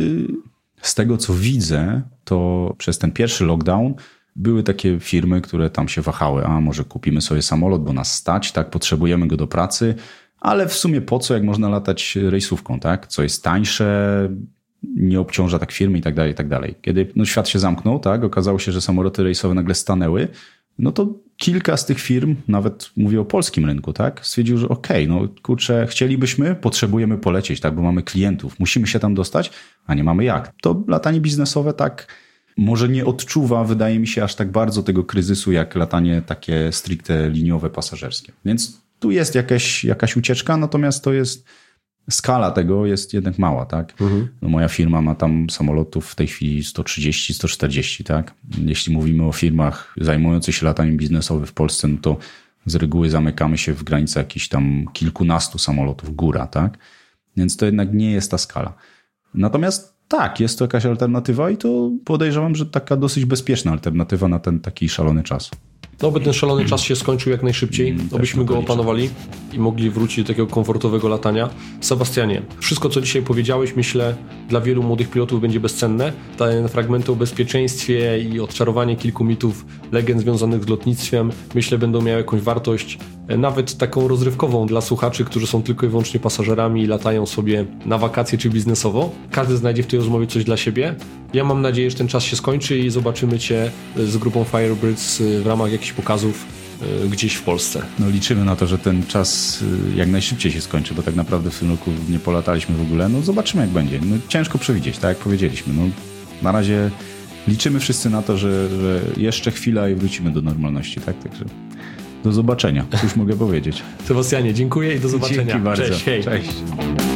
z tego, co widzę, to przez ten pierwszy lockdown były takie firmy, które tam się wahały, a może kupimy sobie samolot, bo nas stać, tak, potrzebujemy go do pracy, ale w sumie po co, jak można latać rejsówką, tak? Co jest tańsze, nie obciąża tak firmy i tak dalej, i tak dalej. Kiedy świat się zamknął, tak, okazało się, że samoloty rejsowe nagle stanęły, no to kilka z tych firm, nawet mówię o polskim rynku, tak, stwierdził, że chcielibyśmy, potrzebujemy polecieć, tak, bo mamy klientów, musimy się tam dostać, a nie mamy jak. To latanie biznesowe tak może nie odczuwa, wydaje mi się, aż tak bardzo tego kryzysu, jak latanie takie stricte liniowe, pasażerskie. Więc tu jest jakaś ucieczka, natomiast to jest skala tego jest jednak mała, tak? No moja firma ma tam samolotów w tej chwili 130, 140, tak? Jeśli mówimy o firmach zajmujących się lataniem biznesowym w Polsce, no to z reguły zamykamy się w granicach jakichś tam kilkunastu samolotów, góra, tak? Więc to jednak nie jest ta skala. Natomiast tak, jest to jakaś alternatywa i to podejrzewam, że taka dosyć bezpieczna alternatywa na ten taki szalony czas. No, by ten szalony czas się skończył jak najszybciej, abyśmy go opanowali i mogli wrócić do takiego komfortowego latania. Sebastianie, wszystko, co dzisiaj powiedziałeś, myślę, dla wielu młodych pilotów będzie bezcenne. Te fragmenty o bezpieczeństwie i odczarowanie kilku mitów, legend związanych z lotnictwem, myślę, będą miały jakąś wartość, nawet taką rozrywkową dla słuchaczy, którzy są tylko i wyłącznie pasażerami i latają sobie na wakacje czy biznesowo. Każdy znajdzie w tej rozmowie coś dla siebie. Ja mam nadzieję, że ten czas się skończy i zobaczymy Cię z grupą Firebirds w ramach jakichś pokazów gdzieś w Polsce. No liczymy na to, że ten czas jak najszybciej się skończy, bo tak naprawdę w tym roku nie polataliśmy w ogóle. No zobaczymy, jak będzie. No ciężko przewidzieć, tak jak powiedzieliśmy. No na razie liczymy wszyscy na to, że jeszcze chwila i wrócimy do normalności, tak? Także do zobaczenia, cóż mogę powiedzieć. Sebastianie, dziękuję i do zobaczenia. Dzięki bardzo. Cześć, hej. Cześć.